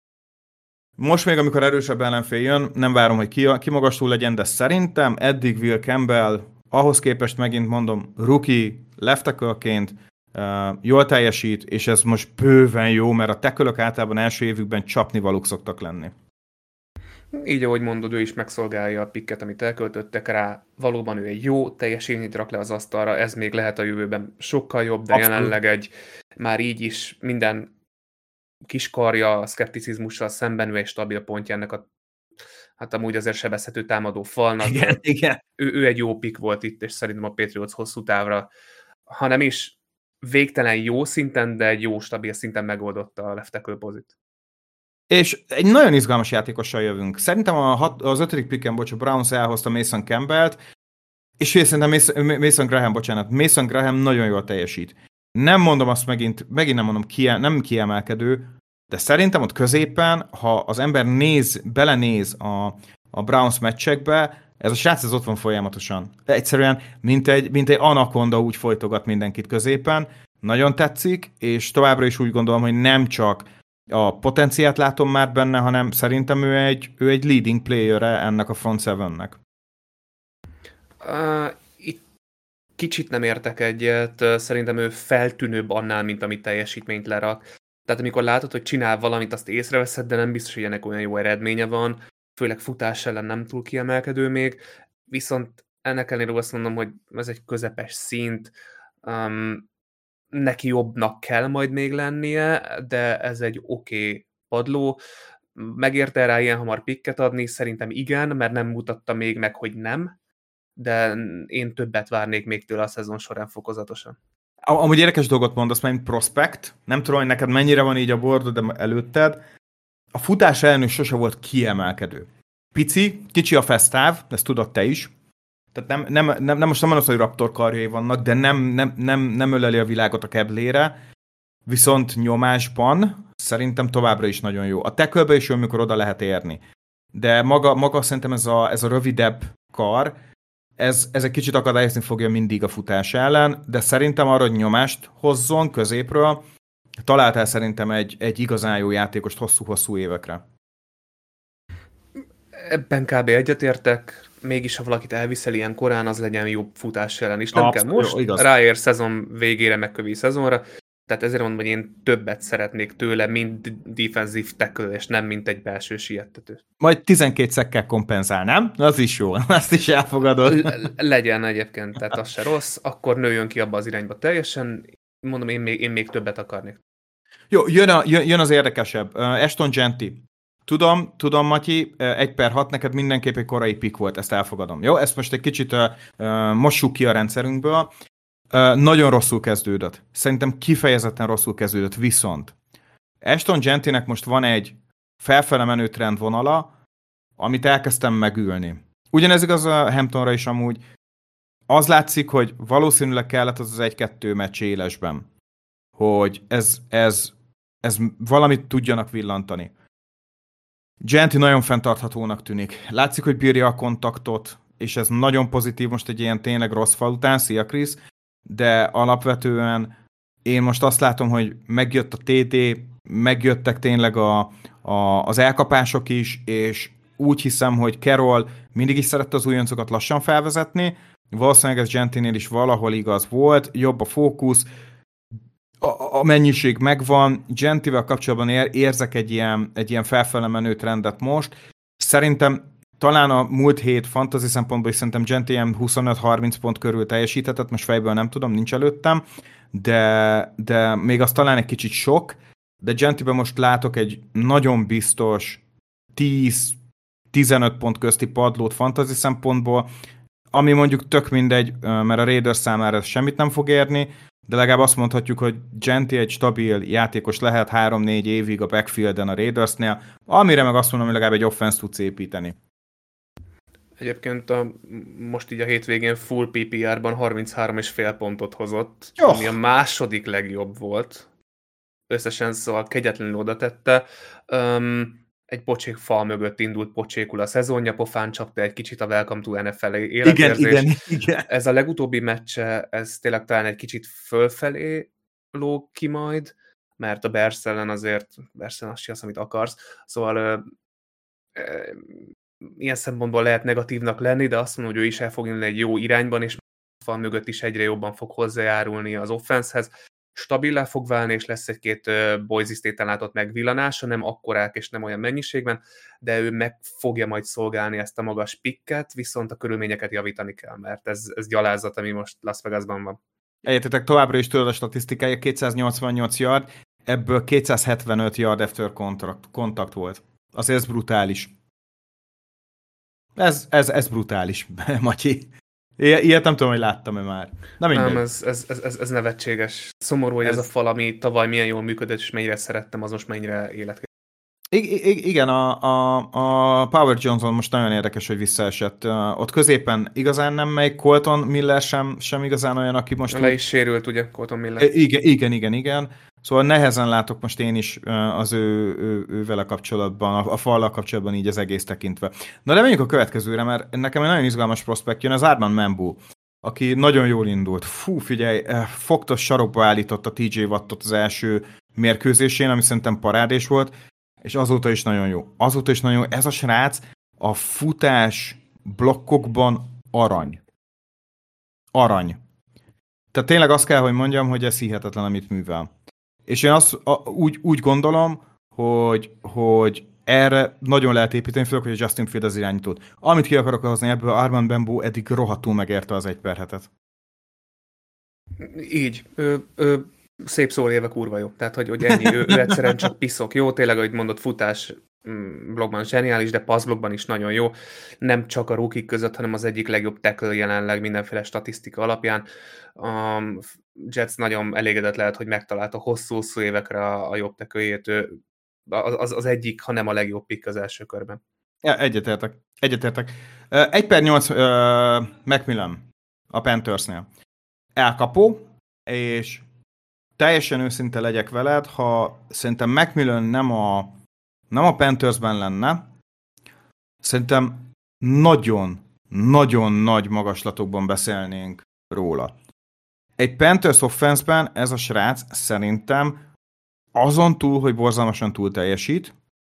Most még, amikor erősebb ellenfél jön, nem várom, hogy ki, ki magastul legyen, de szerintem eddig Will Campbell, ahhoz képest megint mondom, rookie, left tackle-ként uh, jól teljesít, és ez most bőven jó, mert a tackle-ök általában első évükben csapnivalók szoktak lenni.
Így, ahogy mondod, ő is megszolgálja a pikket, amit elköltöttek rá. Valóban ő egy jó teljesítményt rak le az asztalra, ez még lehet a jövőben sokkal jobb, de abszolút. Jelenleg egy már így is minden kiskarja a szkepticizmussal szembenül egy stabil pontja ennek a hát amúgy azért sebezhető támadó falnak.
Igen, igen.
Ő, ő egy jó pick volt itt, és szerintem a Patriots hosszú távra, ha nem is végtelen jó szinten, de egy jó, stabil szinten megoldotta a left tackle pozit.
És egy nagyon izgalmas játékossal jövünk. Szerintem a hat, az ötödik picken, bocs, a Browns elhozta Mason Campbellt, és szerintem Mason, Mason Graham, bocsánat, Mason Graham nagyon jól teljesít. Nem mondom azt megint, megint nem mondom, kie, nem kiemelkedő, de szerintem ott középen, ha az ember néz, belenéz a, a Browns meccsekbe, ez a srác ez ott van folyamatosan. Egyszerűen, mint egy, mint egy anakonda úgy folytogat mindenkit középen. Nagyon tetszik, és továbbra is úgy gondolom, hogy nem csak a potenciát látom már benne, hanem szerintem ő egy, ő egy leading player-e ennek a front sevennek.
Uh, itt kicsit nem értek egyet, szerintem ő feltűnőbb annál, mint amit teljesítményt lerak. Tehát amikor látod, hogy csinál valamit, azt észreveszed, de nem biztos, hogy ennek olyan jó eredménye van, főleg futás ellen nem túl kiemelkedő még, viszont ennek ellenére azt mondom, hogy ez egy közepes szint, um, neki jobbnak kell majd még lennie, de ez egy oké okay padló. Megérte rá ilyen hamar pikket adni? Szerintem igen, mert nem mutatta még meg, hogy nem, de én többet várnék még tőle a szezon során fokozatosan.
Amúgy érdekes dolgot mondasz, mint prospect, nem tudom, hogy neked mennyire van így a boardod, de előtted. A futás ellen sose volt kiemelkedő. Pici, kicsi a fesztáv, ezt tudod te is. Tehát nem, nem, nem, nem most nem mondom, hogy raptor karjai vannak, de nem, nem, nem, nem öleli a világot a keblére, viszont nyomásban szerintem továbbra is nagyon jó. A tackle-be is jó, amikor oda lehet érni. De maga, maga szerintem ez a, ez a rövidebb kar, ez, ez egy kicsit akadályozni fogja mindig a futás ellen, de szerintem arra, hogy nyomást hozzon középről, találtál szerintem egy, egy igazán jó játékost hosszú-hosszú évekre.
Ebben kb. Egyetértek, mégis ha valakit elviszel ilyen korán, az legyen jobb futás ellen is. Nem
Abszolút,
kell most,
igaz.
Ráér szezon végére, megkövi szezonra, tehát ezért mondom, hogy én többet szeretnék tőle, mint defensive tackle, és nem mint egy belső siettető.
Majd tizenkét szekkel kompenzál, nem? Az is jó, azt is elfogadod.
L- legyen egyébként, tehát az se rossz, akkor nőjön ki abba az irányba teljesen, mondom, én még, én még többet akarnék.
Jó, jön, a, jön, jön az érdekesebb. Uh, Ashton Jeanty. Tudom, tudom, Matyi, egy per hat neked mindenképp egy korai pick volt, ezt elfogadom. Jó, ezt most egy kicsit uh, uh, mossuk ki a rendszerünkből. Uh, nagyon rosszul kezdődött. Szerintem kifejezetten rosszul kezdődött, viszont Ashton Jeantynek most van egy felfele menő trendvonala, amit elkezdtem megülni. Ugyanez igaz a Hamptonra is amúgy. Az látszik, hogy valószínűleg kellett az az egy-kettő meccs élesben, hogy ez, ez, ez valamit tudjanak villantani. Genti nagyon fenntarthatónak tűnik. Látszik, hogy bírja a kontaktot, és ez nagyon pozitív most egy ilyen tényleg rossz fal után, szia Krisz, de alapvetően én most azt látom, hogy megjött a té té, megjöttek tényleg a, a, az elkapások is, és úgy hiszem, hogy Carroll mindig is szerette az újoncokat lassan felvezetni, valószínűleg ez Gentinél is valahol igaz volt, jobb a fókusz, a, a mennyiség megvan, Gentivel kapcsolatban ér, érzek egy ilyen, egy ilyen felfele menő trendet most. Szerintem talán a múlt hét fantasy szempontból is szerintem Genti ilyen huszonöt-harminc pont körül teljesíthetett, most fejből nem tudom, nincs előttem, de, de még az talán egy kicsit sok, de Gentiben most látok egy nagyon biztos tíz-tizenöt pont közti padlót fantasy szempontból, ami mondjuk tök mindegy, mert a Raiders számára semmit nem fog érni, de legalább azt mondhatjuk, hogy Genti egy stabil játékos lehet három-négy évig a backfielden a Raidersnél, amire meg azt mondom, hogy legalább egy offense tudsz építeni.
Egyébként a, most így a hétvégén full pé pé er-ban harminchárom és fél pontot hozott,
Jó.
Ami a második legjobb volt. Összesen szóval kegyetlenül oda tette. Um, egy pocsék fal mögött indult pocsékul a szezonja, pofán csapta egy kicsit a Welcome to en ef el életérzés.
Igen, igen, igen.
Ez a legutóbbi meccse, ez tényleg talán egy kicsit fölfelé lóg ki majd, mert a Bears ellen azért, Bears ellen azt csinálsz, amit akarsz. Szóval ö, ö, ilyen szempontból lehet negatívnak lenni, de azt mondom, hogy ő is el fog jönni egy jó irányban, és a fal mögött is egyre jobban fog hozzájárulni az offensehez. Stabilá fog válni, és lesz egy-két uh, Boise State-en látott megvillanása, nem akkorák és nem olyan mennyiségben, de ő meg fogja majd szolgálni ezt a magas pikket, viszont a körülményeket javítani kell, mert ez, ez gyalázat, ami most Las Vegasban van.
Egyetetek továbbra is tudod a statisztikája, kétszáznyolcvannyolc yard, ebből kétszázhetvenöt yard after contact, kontakt volt. Azért ez brutális. Ez, ez, ez brutális, Matyi. Ilyet nem tudom, hogy láttam-e már. Na mindegy.
Nem, ez, ez, ez, ez nevetséges. Szomorú, hogy ez... ez a fal, ami tavaly milyen jól működött, és mennyire szerettem, az most mennyire életképes.
I- I- igen, a, a, a Power Johnson most nagyon érdekes, hogy visszaesett. Ott középen igazán nem megy, Colton Miller sem, sem igazán olyan, aki most...
Le is sérült, ugye, Colton Miller.
Igen, igen, igen, igen. Szóval nehezen látok most én is az ő, ő, ő vele kapcsolatban, a, a fallal kapcsolatban így az egész tekintve. Na de menjünk a következőre, mert nekem egy nagyon izgalmas prospekt jön, az Armand Mambu, aki nagyon jól indult. Fú, figyelj, fogtos sarokba állította té jé Wattot az első mérkőzésén, ami szerintem parádés volt, és azóta is nagyon jó. Azóta is nagyon jó. Ez a srác a futás blokkokban arany. Arany. Tehát tényleg azt kell, hogy mondjam, hogy ez hihetetlen, amit művel. És én azt a, úgy, úgy gondolom, hogy, hogy erre nagyon lehet építeni, főleg, hogy a Justin Field az irányítót. Amit ki akarok hozni ebből, Armand Mambu eddig rohadtul megérte az egy per hetet.
Így. Ő, ő szép szól élve kurva jó. Tehát, hogy, hogy ennyi. Ő, ő egyszerűen csak piszok. Jó, tényleg, ahogy mondott, futás blogban zseniális, de pass blogban is nagyon jó. Nem csak a rookie között, hanem az egyik legjobb tackle jelenleg mindenféle statisztika alapján. A Jets nagyon elégedett lehet, hogy megtalálta hosszú-hosszú évekre a, a jobb tackle-jét. Az, az egyik, ha nem a legjobb pick az első körben.
Ja, egyetértek. Egyetértek. egy per nyolc uh, Macmillan a Panthersnél. Elkapó, és teljesen őszinte legyek veled, ha szerintem Macmillan nem a, nem a Panthersben lenne, szerintem nagyon, nagyon nagy magaslatokban beszélnénk róla. Egy Panthers offense-ben ez a srác szerintem azon túl, hogy borzalmasan túl teljesít,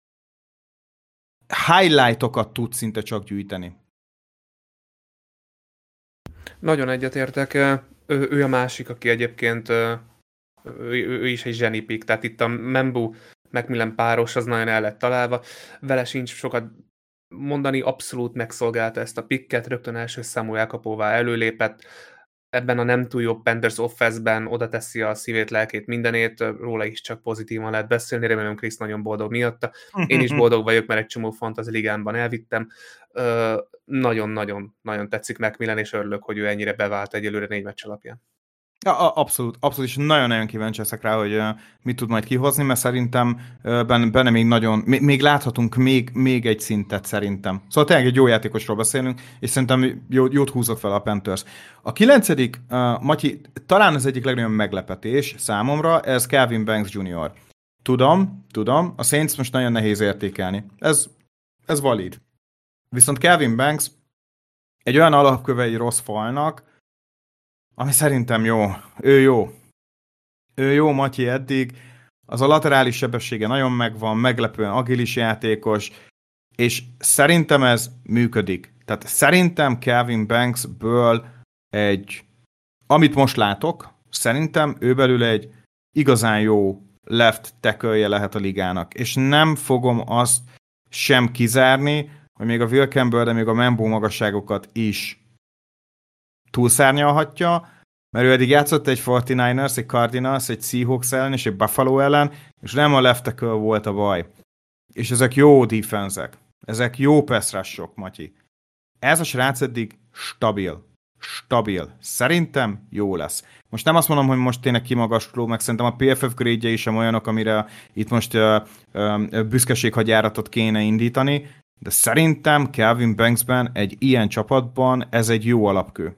highlightokat tud szinte csak gyűjteni.
Nagyon egyetértek. Ő, ő a másik, aki egyébként ő, ő is egy zsenipik, tehát itt a Mambu Macmillan páros, az nagyon el lett találva. Vele sincs sokat mondani, abszolút megszolgálta ezt a picket, rögtön első számú elkapóvá előlépett. Ebben a nem túl jó Panthers offense-ben oda teszi a szívét, lelkét, mindenét, róla is csak pozitívan lehet beszélni, remélem Krisz nagyon boldog miatta. Én is boldog vagyok, mert egy csomó fantasy ligánban elvittem. Nagyon-nagyon-nagyon tetszik Macmillan, és örülök, hogy ő ennyire bevált egyelőre négy meccs alapján.
Ja, abszolút, abszolút, és nagyon-nagyon kíváncsi leszek rá, hogy uh, mit tud majd kihozni, mert szerintem uh, benne, benne még nagyon, még, még láthatunk még, még egy szintet szerintem. Szóval tényleg egy jó játékosról beszélünk, és szerintem jó, jót húzott fel a Panthers. A kilencedik, uh, Matyi, talán az egyik legnagyobb meglepetés számomra, ez Calvin Banks junior Tudom, tudom, a Saints most nagyon nehéz értékelni. Ez, ez valid. Viszont Calvin Banks egy olyan alapköve egy rossz falnak, ami szerintem jó. Ő jó. Ő jó, Matyi, eddig. Az a laterális sebessége nagyon megvan, meglepően agilis játékos, és szerintem ez működik. Tehát szerintem Calvin Banksből egy, amit most látok, szerintem ő belül egy igazán jó left tackle-je lehet a ligának. És nem fogom azt sem kizárni, hogy még a Will Campbell, de még a Membo magasságokat is túlszárnyalhatja, mert ő eddig játszott egy negyvenkilencesek, egy Cardinals, egy Seahawks ellen és egy Buffalo ellen, és nem a left tackle volt a baj. És ezek jó defense-ek. Ezek jó pass rush-ok, Matyi. Ez a srác eddig stabil. Stabil. Szerintem jó lesz. Most nem azt mondom, hogy most tényleg kimagasló, meg szerintem a pé ef ef grade-jei sem olyanok, amire itt most uh, uh, büszkeséghagyjáratot kéne indítani, de szerintem Calvin Banksben egy ilyen csapatban ez egy jó alapkő.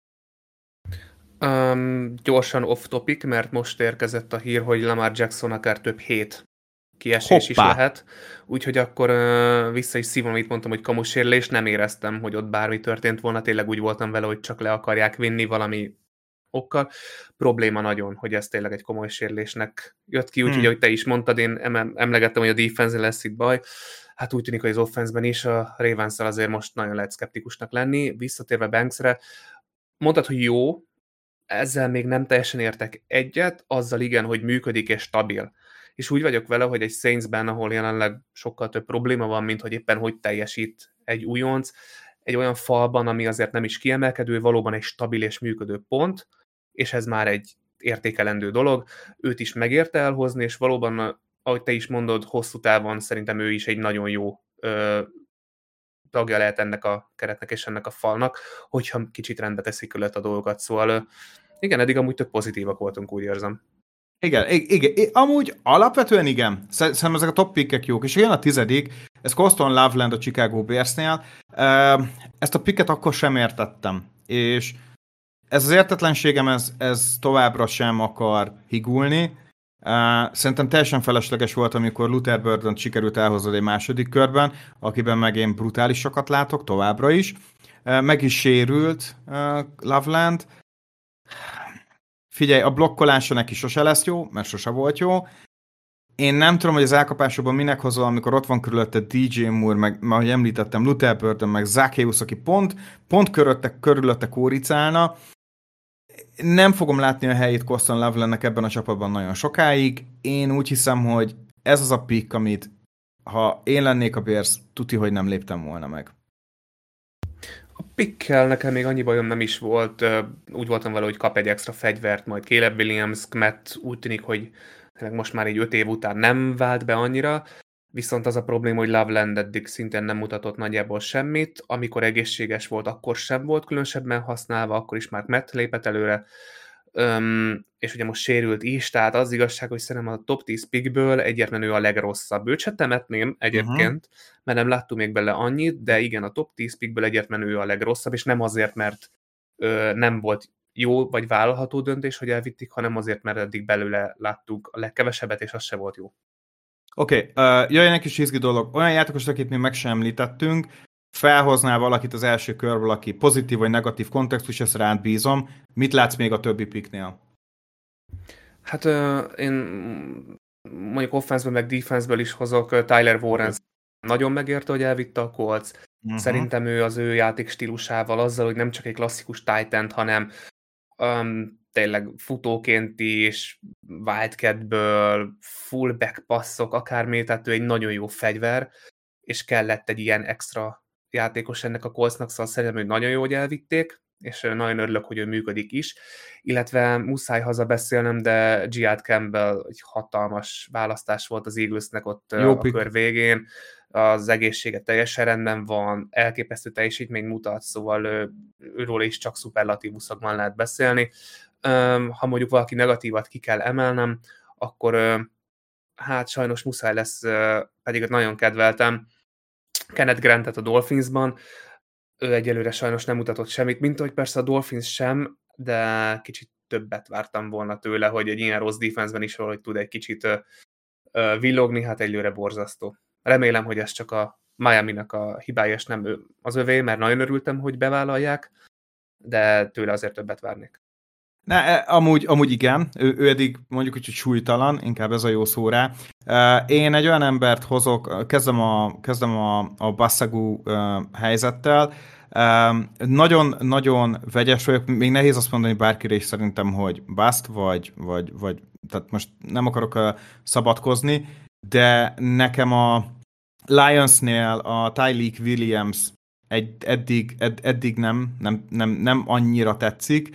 Um, gyorsan off-topic, mert most érkezett a hír, hogy Lamar Jackson akár több hét kiesés Hoppá. is lehet. Úgyhogy akkor uh, vissza is szívom, amit mondtam, hogy kamussérlés, nem éreztem, hogy ott bármi történt volna, tényleg úgy voltam vele, hogy csak le akarják vinni valami okkal. Probléma nagyon, hogy ez tényleg egy komoly sérülésnek jött ki, úgyhogy hmm. ahogy te is mondtad, én emlegettem, hogy a defense lesz itt baj. Hát úgy tűnik, hogy az offense-ben is a Ravens-szel azért most nagyon lehet szkeptikusnak lenni. Visszatérve Banksre, mondtad, hogy jó, ezzel még nem teljesen értek egyet, azzal igen, hogy működik és stabil. És úgy vagyok vele, hogy egy Saintsben, ahol jelenleg sokkal több probléma van, mint hogy éppen hogy teljesít egy újonc, egy olyan falban, ami azért nem is kiemelkedő, valóban egy stabil és működő pont, és ez már egy értékelendő dolog. Őt is megérte elhozni, és valóban, ahogy te is mondod, hosszú távon szerintem ő is egy nagyon jó ö, tagja lehet ennek a keretnek és ennek a falnak, hogyha kicsit rendbe teszik körülött a dolgokat. Szóval igen, eddig amúgy tök pozitívak voltunk, úgy érzem.
Igen, igen, amúgy alapvetően igen. Szerintem ezek a top pickek jók, és jön a tizedik, ez Coston Loveland a Chicago Bearsnél. Ezt a picket akkor sem értettem, és ez az értetlenségem, ez, ez továbbra sem akar higulni. Szerintem teljesen felesleges volt, amikor Luther Burden sikerült elhozni egy második körben, akiben meg én brutálisokat látok továbbra is. Meg is sérült Loveland. Figyelj, a blokkolása neki sose lesz jó, mert sose volt jó. Én nem tudom, hogy az elkapásokban minek hozol, amikor ott van körülötte dé jé Moore, meg, ahogy említettem, Luther Burden, meg Zacchaeus, aki pont, pont körülötte, körülötte kóricálna. Nem fogom látni a helyét Coston Lovelandnek ebben a csapatban nagyon sokáig. Én úgy hiszem, hogy ez az a pick, amit ha én lennék a Bears, tuti, hogy nem léptem volna meg.
A pickkel nekem még annyi bajom nem is volt. Úgy voltam vele, hogy kap egy extra fegyvert, majd Caleb Williams, mert úgy tűnik, hogy most már így öt év után nem vált be annyira, viszont az a probléma, hogy Loveland eddig szintén nem mutatott nagyjából semmit, amikor egészséges volt, akkor sem volt különösebben használva, akkor is már Matt lépett előre, Öm, és ugye most sérült is, tehát az igazság, hogy szerintem a top tíz pickből egyértelműen ő a legrosszabb. Őt se temetném egyébként, uh-huh. mert nem láttunk még bele annyit, de igen, a top tíz pickből egyértelműen ő a legrosszabb, és nem azért, mert ö, nem volt jó vagy vállalható döntés, hogy elvitték, hanem azért, mert eddig belőle láttuk a legkevesebbet, és az se volt jó.
Oké, okay, uh, jöjjön egy kis izgi dolog. Olyan játékos, akit mi meg sem említettünk, felhoznál valakit az első körből, aki pozitív vagy negatív kontextus, ezt rád bízom. Mit látsz még a többi picknél?
Hát uh, én mondjuk offense-ből meg defense-ből is hozok Tyler Warren. Nagyon megérte, hogy elvitte a Colts. Uh-huh. Szerintem ő az ő játék stílusával, azzal, hogy nem csak egy klasszikus tight end, hanem um, tényleg futóként is, Wildcatből, fullback passzok, akármi, tehát ő egy nagyon jó fegyver, és kellett egy ilyen extra játékos ennek a Coltsnak, szóval szerintem, hogy nagyon jó, hogy elvitték, és nagyon örülök, hogy ő működik is, illetve muszáj haza beszélnem, de Giad Campbell egy hatalmas választás volt az Eaglesnek ott jó a pick. Kör végén, az egészsége teljesen rendben van, elképesztő teljesítményt mutat, szóval őről is csak szuperlatívuszokban lehet beszélni. Ha mondjuk valaki negatívat ki kell emelnem, akkor hát sajnos muszáj lesz, pedig nagyon kedveltem, Kenneth Grantet a Dolphinsban, ő egyelőre sajnos nem mutatott semmit, mint hogy persze a Dolphins sem, de kicsit többet vártam volna tőle, hogy egy ilyen rossz defense-ben is valahogy tud egy kicsit villogni, hát egyelőre borzasztó. Remélem, hogy ez csak a Miaminak a hibája, és nem az övé, mert nagyon örültem, hogy bevállalják, de tőle azért többet várnék.
Ne, amúgy, amúgy igen, ő, ő eddig mondjuk úgy, hogy súlytalan, inkább ez a jó szó rá. Én egy olyan embert hozok, kezdem a, kezdem a, a Bassagú helyzettel, nagyon-nagyon vegyes vagyok, még nehéz azt mondani bárkire is szerintem, hogy bust, vagy, vagy, vagy tehát most nem akarok szabadkozni, de nekem a Lionsnél a Tyreek Williams egy, eddig, ed, eddig nem, nem, nem, nem annyira tetszik.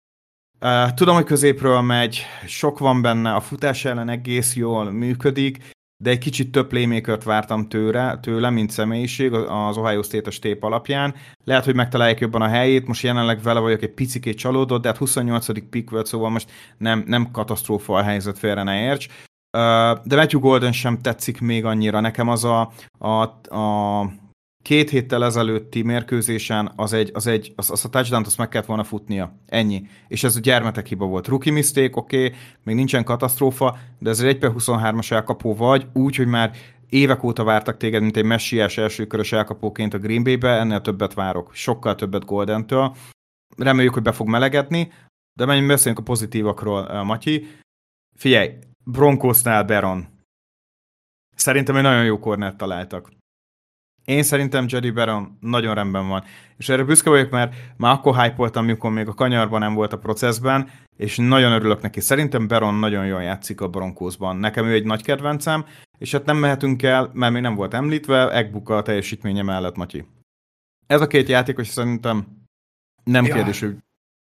Uh, tudom, hogy középről megy, sok van benne, a futás ellen egész jól működik, de egy kicsit több playmakert vártam tőle, tőle, mint személyiség az Ohio State-es tép alapján. Lehet, hogy megtalálják jobban a helyét, most jelenleg vele vagyok egy picikét csalódott, de hát huszonnyolcadik pick volt, szóval most nem, nem katasztrófa a helyzet, félre ne érts. Uh, de Matthew Golden sem tetszik még annyira. Nekem az a, a, a két héttel ezelőtti mérkőzésen az egy, az egy, az, az a touchdown-t azt meg kellett volna futnia. Ennyi. És ez a gyermetek hiba volt. Rookie mistake, oké, okay, még nincsen katasztrófa, de ez egy egy per huszonhármas elkapó vagy, úgy, hogy már évek óta vártak téged, mint egy messiás elsőkörös elkapóként a Green Bay-be, ennél többet várok. Sokkal többet Goldentől. Reméljük, hogy be fog melegedni, de menjünk beszéljünk a pozitívakról, Matyi. Figyelj, Broncosnál Baron. Szerintem egy nagyon jó cornert találtak. Én szerintem Jedi Baron nagyon rendben van. És erre büszke vagyok, mert már akkor hype-oltam, amikor még a kanyarban nem volt a processben, és nagyon örülök neki. Szerintem Baron nagyon jól játszik a Broncosban. Nekem ő egy nagy kedvencem, és hát nem mehetünk el, mert még nem volt említve, Egbuka a teljesítménye mellett, Matyi. Ez a két játékos szerintem nem kérdés, hogy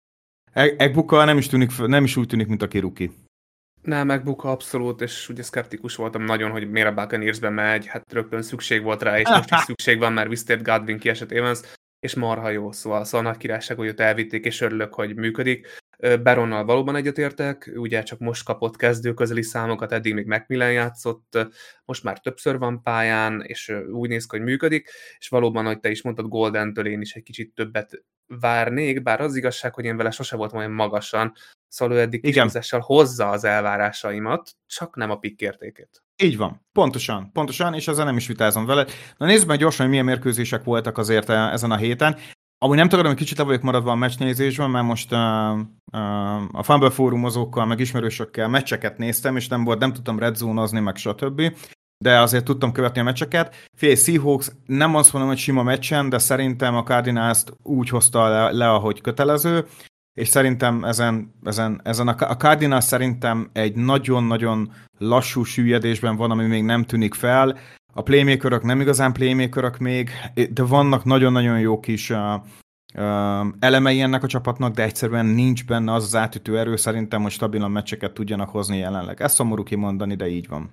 Egbuka nem is, tűnik, nem is úgy tűnik, mint aki rookie.
Nem, megbuka abszolút, és ugye szkeptikus voltam nagyon, hogy miért a Buccaneersbe megy, hát rögtön szükség volt rá, és most is szükség van, mert visszatért Godwin, kiesett Evans, és marha jó, szóval, szóval nagy királyság, hogy ott elvitték, és örülök, hogy működik. Baronnal valóban egyetértek, ugye csak most kapott kezdőközeli számokat, eddig még Macmillan játszott, most már többször van pályán, és úgy néz ki, hogy működik, és valóban, ahogy te is mondtad, Goldentől én is egy kicsit többet várnék, bár az igazság, hogy én vele sose voltam olyan magasan, szóval ő eddig kihúzással hozza az elvárásaimat, csak nem a pick értékét.
Így van, pontosan, pontosan, és ezzel nem is vitázom vele. Na nézzük meg gyorsan, hogy milyen mérkőzések voltak azért ezen a héten. Amúgy nem tagadom, hogy kicsit le vagyok maradva a meccsnézésben, mert most uh, uh, a Fumble fórumozókkal, meg ismerősökkel meccseket néztem, és nem volt, nem tudtam redzone-ozni, meg stb. De azért tudtam követni a meccseket. Figyelj, Seahawks, nem azt mondom, hogy sima meccsen, de szerintem a Cardinals-t úgy hozta le, le ahogy kötelező, és szerintem ezen, ezen, ezen a, a Cardinals szerintem egy nagyon-nagyon lassú süllyedésben van, ami még nem tűnik fel. A playmakerök nem igazán playmakerök még, de vannak nagyon-nagyon jó kis uh, uh, elemei ennek a csapatnak, de egyszerűen nincs benne az az átütő erő, szerintem, hogy stabilan meccseket tudjanak hozni jelenleg. Ezt szomorú kimondani, de így van.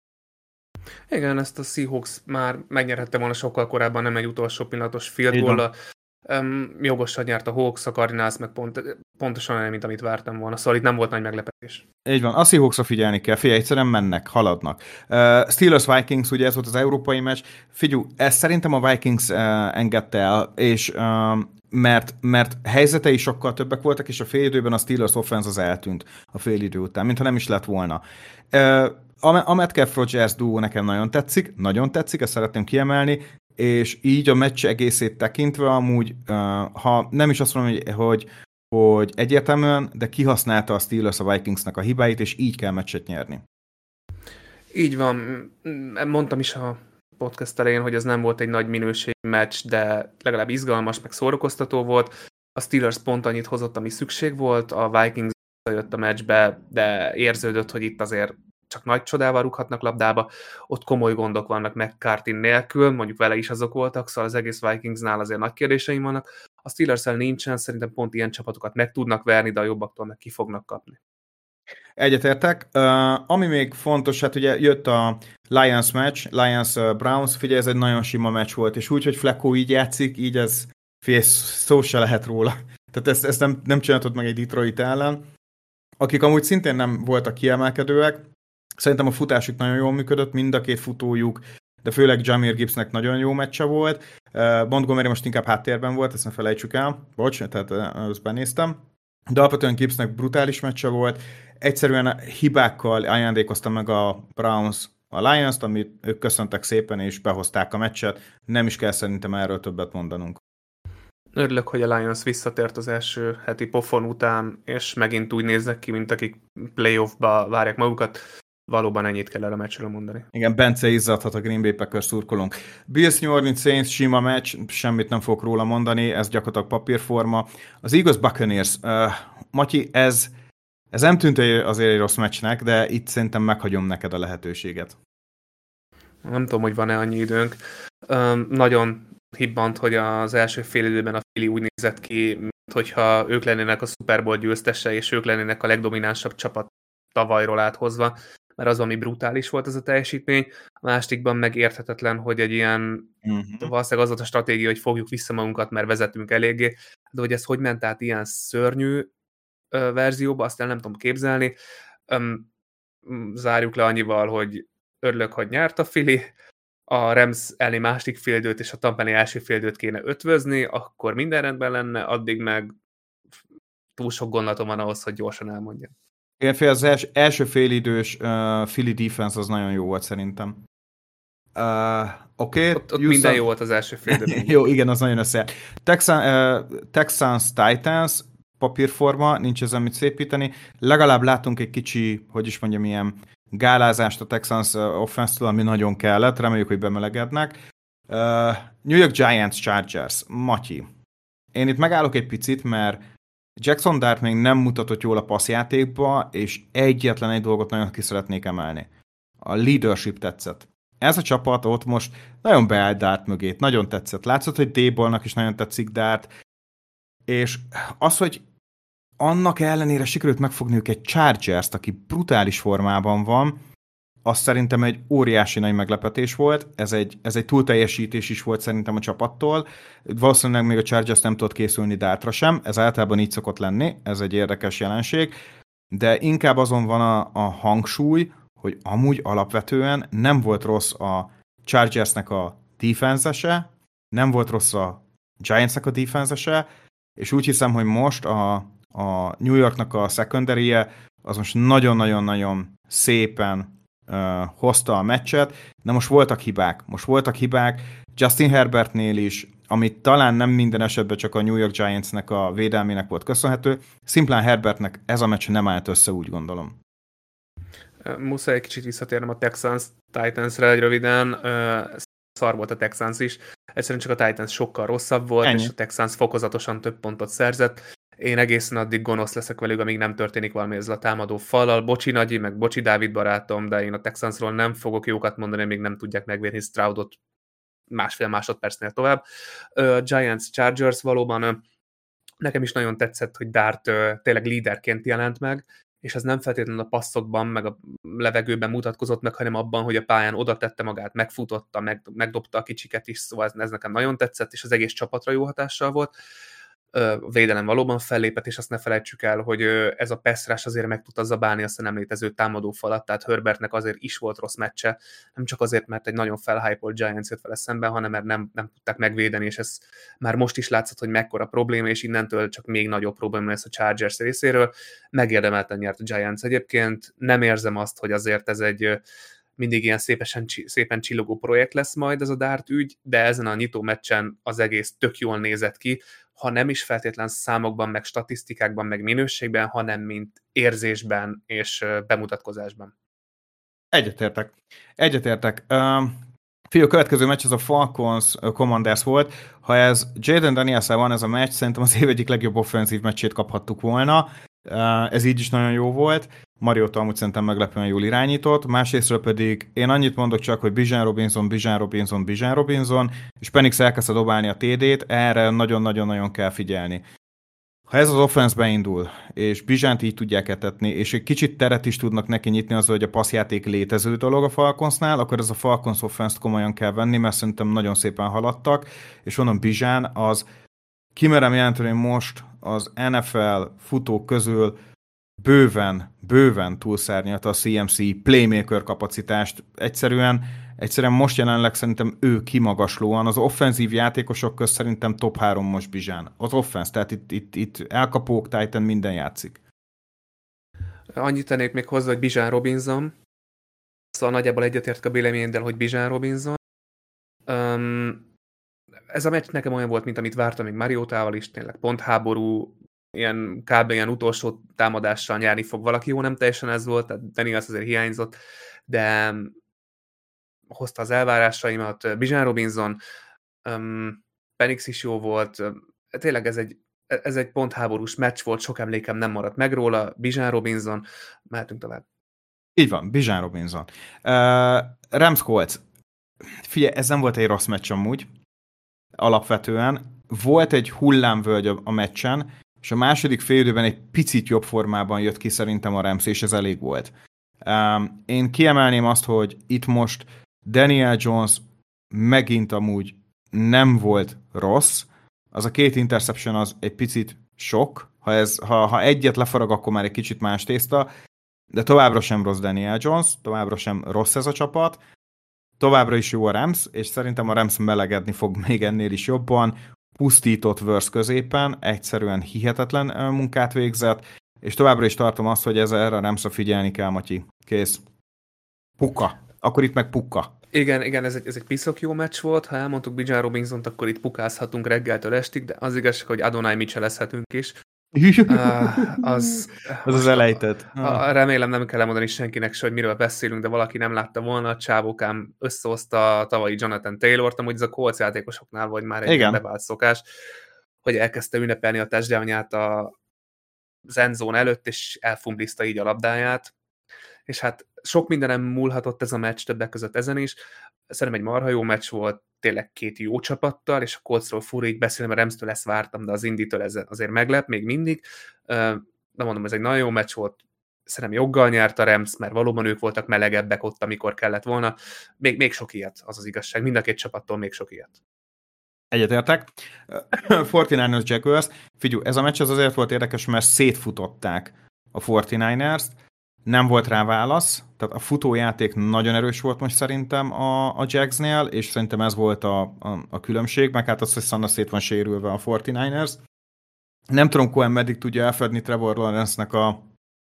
Igen, ezt a Seahawks már megnyerhette volna sokkal korábban, nem egy utolsó pillanatos field goal. Um, jogosan nyert a Hawks, a Cardinals, meg pont, pontosan olyan, mint amit vártam volna. Szóval itt nem volt nagy meglepetés.
Így van, a Seahawksra figyelni kell. Figyelj, egyszerűen mennek, haladnak. Uh, Steelers-Vikings, ugye ez volt az európai meccs. Figyelj, ezt szerintem a Vikings uh, engedte el, és uh, mert, mert helyzetei sokkal többek voltak, és a fél időben a Steelers offense az eltűnt a fél idő után, mintha nem is lett volna. Uh, a Metcalf-Rodgers duó nekem nagyon tetszik, nagyon tetszik, ezt szeretném kiemelni, és így a meccs egészét tekintve amúgy, uh, ha nem is azt mondom, hogy, hogy, hogy egyértelműen, de kihasználta a Steelers a Vikingsnek a hibáit, és így kell meccset nyerni.
Így van. Mondtam is a podcast elején, hogy ez nem volt egy nagy minőségi meccs, de legalább izgalmas, meg szórakoztató volt. A Steelers pont annyit hozott, ami szükség volt, a Vikings jött a meccsbe, de érződött, hogy itt azért csak nagy csodával rúghatnak labdába, ott komoly gondok vannak McCarthy nélkül, mondjuk vele is azok voltak, szóval az egész Vikingsnál azért nagy kérdéseim vannak. A Steelers-el nincsen, szerintem pont ilyen csapatokat meg tudnak verni, de a jobbaktól meg ki fognak kapni.
Egyetértek. Uh, ami még fontos, hát ugye jött a Lions match, Lions-Browns, figyelj, ez egy nagyon sima meccs volt, és úgy, hogy Flacco így játszik, így ez fél szó se lehet róla. Tehát ezt, ezt nem, nem csináltad meg egy Detroit ellen, akik amúgy szintén nem voltak kiemelkedőek. Szerintem a futásuk nagyon jól működött, mind a két futójuk, de főleg Jahmyr Gibbsnek nagyon jó meccse volt. Uh, Montgomery most inkább háttérben volt, ezt ne felejtsük el. Bocs, tehát uh, ezt benéztem. de alapvetően Gibbsnek brutális meccse volt, egyszerűen hibákkal ajándékozta meg a Browns a Lions-t, amit ők köszöntek szépen, és behozták a meccset. Nem is kell szerintem erről többet mondanunk.
Örülök, hogy a Lions visszatért az első heti pofon után, és megint úgy néznek ki, mint akik playoffba várják magukat. Valóban ennyit kell erre a meccsről mondani.
Igen, Bence izzadhat a Green Bay Packers szurkolónk. Bills New Orleans Saints, sima meccs, semmit nem fogok róla mondani, ez gyakorlatilag papírforma. Az Eagles Buccaneers, uh, Matyi, ez, ez nem tűnt azért egy rossz meccsnek, de itt szerintem meghagyom neked a lehetőséget.
Nem tudom, hogy van-e annyi időnk. Um, nagyon hibbant, hogy az első fél időben a Philly úgy nézett ki, mint hogyha ők lennének a Super Bowl győztese, és ők lennének a legdominánsabb csapat tavalyról áthozva, mert az, ami brutális volt ez a teljesítmény. A másodikban meg érthetetlen, hogy egy ilyen, uh-huh. valószínűleg az volt a stratégia, hogy fogjuk vissza magunkat, mert vezetünk eléggé, de hogy ez hogy ment át ilyen szörnyű ö, verzióba, azt el nem tudom képzelni. Öm, zárjuk le annyival, hogy örülök, hogy nyert a Philly, a Rams elleni másik féldőt és a Tampani első féldőt kéne ötvözni, akkor minden rendben lenne, addig meg túl sok gondolatom van ahhoz, hogy gyorsan elmondjam.
Igen, fél az els, első félidős uh, Philly defense az nagyon jó volt szerintem. Uh, Oké. Okay.
Ott, ott minden jó volt az első félidőben.
Jó, igen, az nagyon össze. Texan, uh, Texans Titans, papírforma, nincs ezen mit szépíteni. Legalább látunk egy kicsi, hogy is mondjam, ilyen gálázást a Texans offense-től, ami nagyon kellett, reméljük, hogy bemelegednek. Uh, New York Giants Chargers, Matyi. Én itt megállok egy picit, mert Jackson Dart még nem mutatott jól a passzjátékba, és egyetlen egy dolgot nagyon ki szeretnék emelni. A leadership tetszett. Ez a csapat ott most nagyon beállt Dart mögé, nagyon tetszett. Látszott, hogy Dabollnak is nagyon tetszik Dart, és az, hogy annak ellenére sikerült megfogniuk egy Chargers-t, aki brutális formában van, az szerintem egy óriási nagy meglepetés volt, ez egy, ez egy túlteljesítés is volt szerintem a csapattól. Valószínűleg még a Chargers nem tudott készülni Dartra sem, ez általában így szokott lenni, ez egy érdekes jelenség, de inkább azon van a, a hangsúly, hogy amúgy alapvetően nem volt rossz a Chargersnek a defense-ese, nem volt rossz a Giantsnek a defense-ese, és úgy hiszem, hogy most a, a New Yorknak a secondary-je az most nagyon-nagyon-nagyon szépen Uh, hozta a meccset, de most voltak hibák. Most voltak hibák Justin Herbertnél is, amit talán nem minden esetben csak a New York Giantsnek a védelmének volt köszönhető. Szimplán Herbertnek ez a meccs nem állt össze, úgy gondolom.
Muszáj egy kicsit visszatérnem a Texans Titansre egy röviden. Szar volt a Texans is. Egyszerűen csak a Titans sokkal rosszabb volt, ennyi. És a Texans fokozatosan több pontot szerzett. Én egészen addig gonosz leszek velük, amíg nem történik valami ezzel a támadó fallal. Bocsi Nagyi, meg bocsi Dávid barátom, de én a Texansról nem fogok jókat mondani, még nem tudják megvérni Stroudot másfél másodpercnél tovább. Uh, Giants Chargers valóban uh, nekem is nagyon tetszett, hogy Dart uh, tényleg líderként jelent meg, és ez nem feltétlenül a passzokban, meg a levegőben mutatkozott meg, hanem abban, hogy a pályán oda tette magát, megfutotta, meg, megdobta a kicsiket is, szóval ez, ez nekem nagyon tetszett, és az egész csapatra jó hatással volt. A védelem valóban fellépett, és azt ne felejtsük el, hogy ez a pass rush azért meg tudta zabálni azt a nem létező támadó falat, tehát Herbertnek azért is volt rossz meccse, nem csak azért, mert egy nagyon felhypolt Giants jött vele szemben, hanem mert nem, nem tudták megvédeni, és ez már most is látszott, hogy mekkora probléma, és innentől csak még nagyobb probléma lesz a Chargers részéről. Megérdemelten nyert a Giants egyébként, nem érzem azt, hogy azért ez egy mindig ilyen szépesen, szépen csillogó projekt lesz majd ez a Dart ügy, de ezen a nyitó meccsen az egész tök jól nézett ki, ha nem is feltétlen számokban, meg statisztikákban, meg minőségben, hanem mint érzésben és bemutatkozásban.
Egyetértek. Egyetértek. Um, fiú, a következő meccs az a Falcons Commanders volt. Ha ez Jaden Daniels-el van ez a meccs, szerintem az év egyik legjobb offenzív meccsét kaphattuk volna. Uh, ez így is nagyon jó volt. Mariota amúgy szerintem meglepően jól irányított, másrésztről pedig én annyit mondok csak, hogy Bijan Robinson, Bijan Robinson, Bijan Robinson, és Penix elkezdte dobálni a té dét, erre nagyon-nagyon-nagyon kell figyelni. Ha ez az offense beindul, és Bijant így tudják etetni, és egy kicsit teret is tudnak neki nyitni azzal, hogy a passzjáték létező dolog a Falconsnál, akkor ez a Falcons offense-t komolyan kell venni, mert szerintem nagyon szépen haladtak, és mondom, Bijan az kimerem jelenteni most az en ef el futók közül bőven, bőven túlszárnyalta a cé em cé playmaker kapacitást. Egyszerűen Egyszerűen most jelenleg szerintem ő kimagaslóan, az offenzív játékosok közt szerintem top három most Bizsán. Az offense, tehát itt, itt, itt elkapók, Titan, minden játszik.
Annyit tennék még hozzá, hogy Bijan Robinson, szóval nagyjából egyetért a véleményeddel, hogy Bijan Robinson. Um, ez a meccs nekem olyan volt, mint amit vártam még Mariotával is, tényleg pontháború, ilyen kb. Ilyen utolsó támadással nyerni fog valaki, jó, nem teljesen ez volt, tehát Daniels azért hiányzott, de hozta az elvárásaimat, Bijan Robinson, um, Penix is jó volt, tényleg ez egy, ez egy pontháborús meccs volt, sok emlékem nem maradt meg róla, Bijan Robinson, mehetünk tovább.
Így van, Bijan Robinson. Uh, Rams Colts. Figyelj, ez nem volt egy rossz meccs amúgy, alapvetően. Volt egy hullámvölgy a, a meccsen, és a második félidőben egy picit jobb formában jött ki szerintem a Rams, és ez elég volt. Um, én kiemelném azt, hogy itt most Daniel Jones megint amúgy nem volt rossz. Az a két interception az egy picit sok. Ha, ez, ha, ha egyet lefarag, akkor már egy kicsit más tészta. De továbbra sem rossz Daniel Jones, továbbra sem rossz ez a csapat. Továbbra is jó a Rams, és szerintem a Rams melegedni fog még ennél is jobban. Pusztított Verse középen, egyszerűen hihetetlen munkát végzett, és továbbra is tartom azt, hogy ez erre a Ramsra figyelni kell, Matyi. Kész. Pukka. Akkor itt meg pukka.
Igen, igen, ez egy, ez egy piszok jó meccs volt. Ha elmondtuk Bijan Robinsont, akkor itt pukázhatunk reggeltől estig, de az igazság, hogy Adonai Mitchell-ezhetünk is. uh, az,
az az elejtett.
A, remélem nem kell elmondani senkinek se, hogy miről beszélünk, de valaki nem látta volna, a csávókám összehozta a tavalyi Jonathan Taylort, amúgy ez a Colts játékosoknál vagy már egy bevált szokás, hogy elkezdte ünnepelni a touchdownját a endzone előtt, és elfumbliszta így a labdáját. És hát sok mindenem múlhatott ez a meccs, többek között ezen is. Szerintem egy marha jó meccs volt, tényleg két jó csapattal, és a Coltsról fura így beszélni, mert Ramstől ezt vártam, de az Indytől ez azért meglep még mindig. De mondom, ez egy nagyon jó meccs volt, szerintem joggal nyert a Rams, mert valóban ők voltak melegebbek ott, amikor kellett volna. Még, még sok ilyet, az az igazság. Mind a két csapattól még sok ilyet.
Egyetértek. negyvenkilences Jaguars. Figyelj, ez a meccs az azért volt érdekes, mert szétfutották a negyvenkilencest. Nem volt rá válasz, tehát a futójáték nagyon erős volt most szerintem a, a Jagsnél, és szerintem ez volt a, a, a különbség, meg hát az, hogy Sanna szét van sérülve a negyvenkilences. Nem tudom, Cohen meddig tudja elfedni Trevor Lawrence-nek a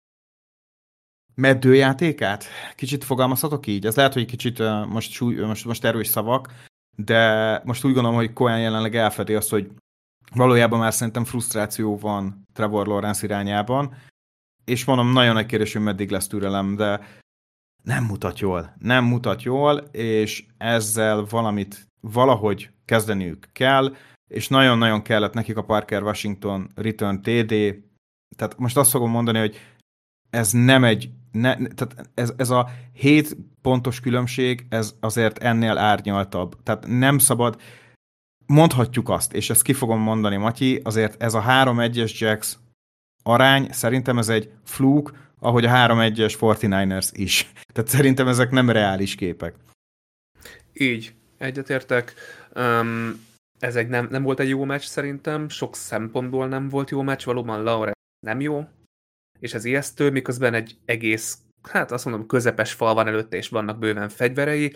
meddőjátékát. Kicsit fogalmazhatok így? Ez lehet, hogy kicsit most, súly, most, most erős szavak, de most úgy gondolom, hogy Cohen jelenleg elfedi azt, hogy valójában már szerintem frusztráció van Trevor Lawrence irányában, és mondom, nagyon nagy kérdés, hogy meddig lesz türelem, de nem mutat jól. Nem mutat jól, és ezzel valamit valahogy kezdeniük kell, és nagyon-nagyon kellett nekik a Parker Washington return té dé. Tehát most azt fogom mondani, hogy ez nem egy, ne, tehát ez, ez a hét pontos különbség, ez azért ennél árnyaltabb. Tehát nem szabad, mondhatjuk azt, és ezt ki fogom mondani, Matyi, azért ez a három egyes Jags arány, szerintem ez egy fluk, ahogy a három egyes negyvenkilences is. Tehát szerintem ezek nem reális képek.
Így, egyetértek. Um, ez egy nem, nem volt egy jó meccs szerintem, sok szempontból nem volt jó meccs, valóban Lawrence nem jó, és ez ijesztő, miközben egy egész, hát azt mondom, közepes fal van előtte, és vannak bőven fegyverei.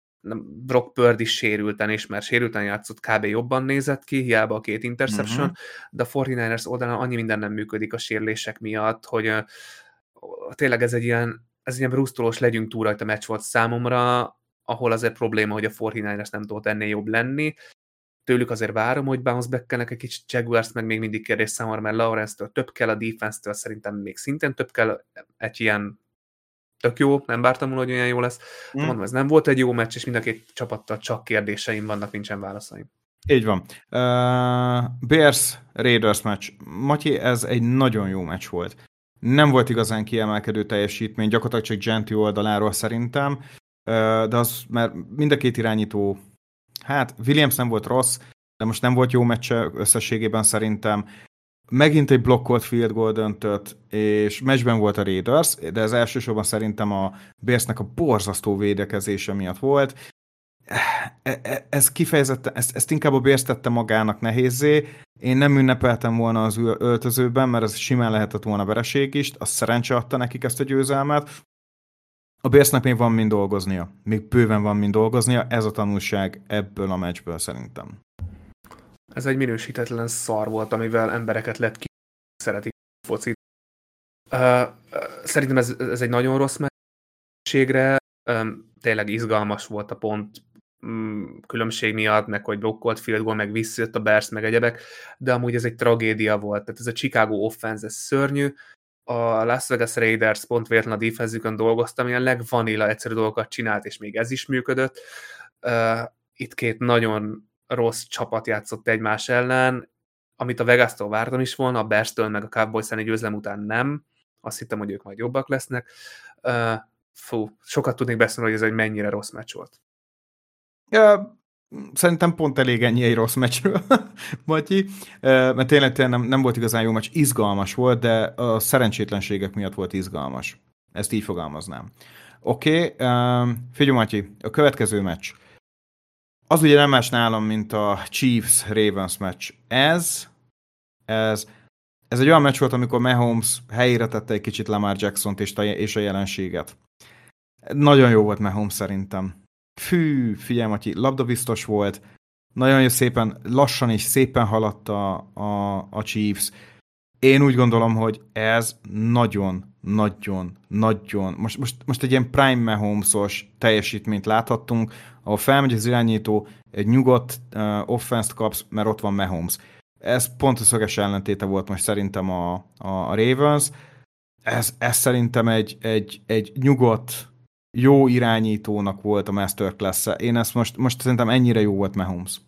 Brock Purdy is sérülten, és mert sérülten játszott, kb. Jobban nézett ki, hiába a két interception, uh-huh. de a negyvenkilences oldalán annyi minden nem működik a sérülések miatt, hogy uh, tényleg ez egy ilyen, ez egy ilyen brusztolós legyünk túl rajta meccs volt számomra, ahol azért probléma, hogy a negyvenkilences nem tudott ennél jobb lenni. Tőlük azért várom, hogy bounce back-kelnek egy kicsit, Jaguars meg még mindig kérdés számomra, mert Lawrence-től több kell, a defense-től szerintem még szintén több kell, egy ilyen tök jó, nem vártam volna, hogy olyan jó lesz. Mm. Mondom, ez nem volt egy jó meccs, és mind a két csapattal csak kérdéseim vannak, nincsen válaszaim.
Így van. Uh, Bears-Raiders meccs. Matyi, ez egy nagyon jó meccs volt. Nem volt igazán kiemelkedő teljesítmény, gyakorlatilag csak Genti oldaláról szerintem, uh, de az, mert mind a két irányító, hát Williams nem volt rossz, de most nem volt jó meccse összességében szerintem. Megint egy blokkolt field goal döntött, és meccsben volt a Raiders, de ez elsősorban szerintem a Bearsnek a borzasztó védekezése miatt volt. Ez kifejezetten, ezt, ezt inkább a Bears tette magának nehézzé. Én nem ünnepeltem volna az öltözőben, mert ez simán lehetett volna vereség is, az szerencse adta nekik ezt a győzelmet. A Bearsnek még van mind dolgoznia. Még bőven van mind dolgoznia. Ez a tanulság ebből a meccsből szerintem.
Ez egy minősítetlen szar volt, amivel embereket lett ki, szeretik a focit. Uh, szerintem ez, ez egy nagyon rossz meccségre. Um, tényleg izgalmas volt a pont um, különbség miatt, meg hogy blokkolt field goal, meg visszajött a Bears, meg egyebek, de amúgy ez egy tragédia volt. Tehát ez a Chicago offense, ez szörnyű. A Las Vegas Raiders pont véletlen a defense-ükön dolgoztam, ilyen legvanilla egyszerű dolgokat csinált, és még ez is működött. Uh, itt két nagyon rossz csapat játszott egymás ellen, amit a Vegas-tól vártam is volna, a Bears-től meg a Cowboys elleni győzelem után nem. Azt hittem, hogy ők majd jobbak lesznek. Uh, fú, sokat tudnék beszélni, hogy ez egy mennyire rossz meccs volt.
Ja, szerintem pont elég ennyi egy rossz meccsről, Matyi, mert tényleg, tényleg nem, nem volt igazán jó meccs, izgalmas volt, de a szerencsétlenségek miatt volt izgalmas. Ezt így fogalmaznám. Oké, okay, um, figyelj Matyi, a következő meccs. Az ugye nem más nálam, mint a Chiefs-Ravens meccs. Ez, ez, ez egy olyan meccs volt, amikor Mahomes helyére tette egy kicsit Lamar Jackson-t és a, és a jelenséget. Nagyon jó volt Mahomes szerintem. Fű, figyelj Matyi, labdabiztos volt, nagyon jó szépen, lassan és szépen haladt a, a, a Chiefs. Én úgy gondolom, hogy ez nagyon, nagyon, nagyon, most, most, most egy ilyen Prime Mahomes-os teljesítményt láthattunk, ahol felmegy az irányító, egy nyugodt uh, offense-t kapsz, mert ott van Mahomes. Ez pont a szöges ellentéte volt most szerintem a, a, a Ravens. Ez, ez szerintem egy, egy, egy nyugodt, jó irányítónak volt a masterclass-e. Én ezt most, most szerintem ennyire jó volt Mahomes.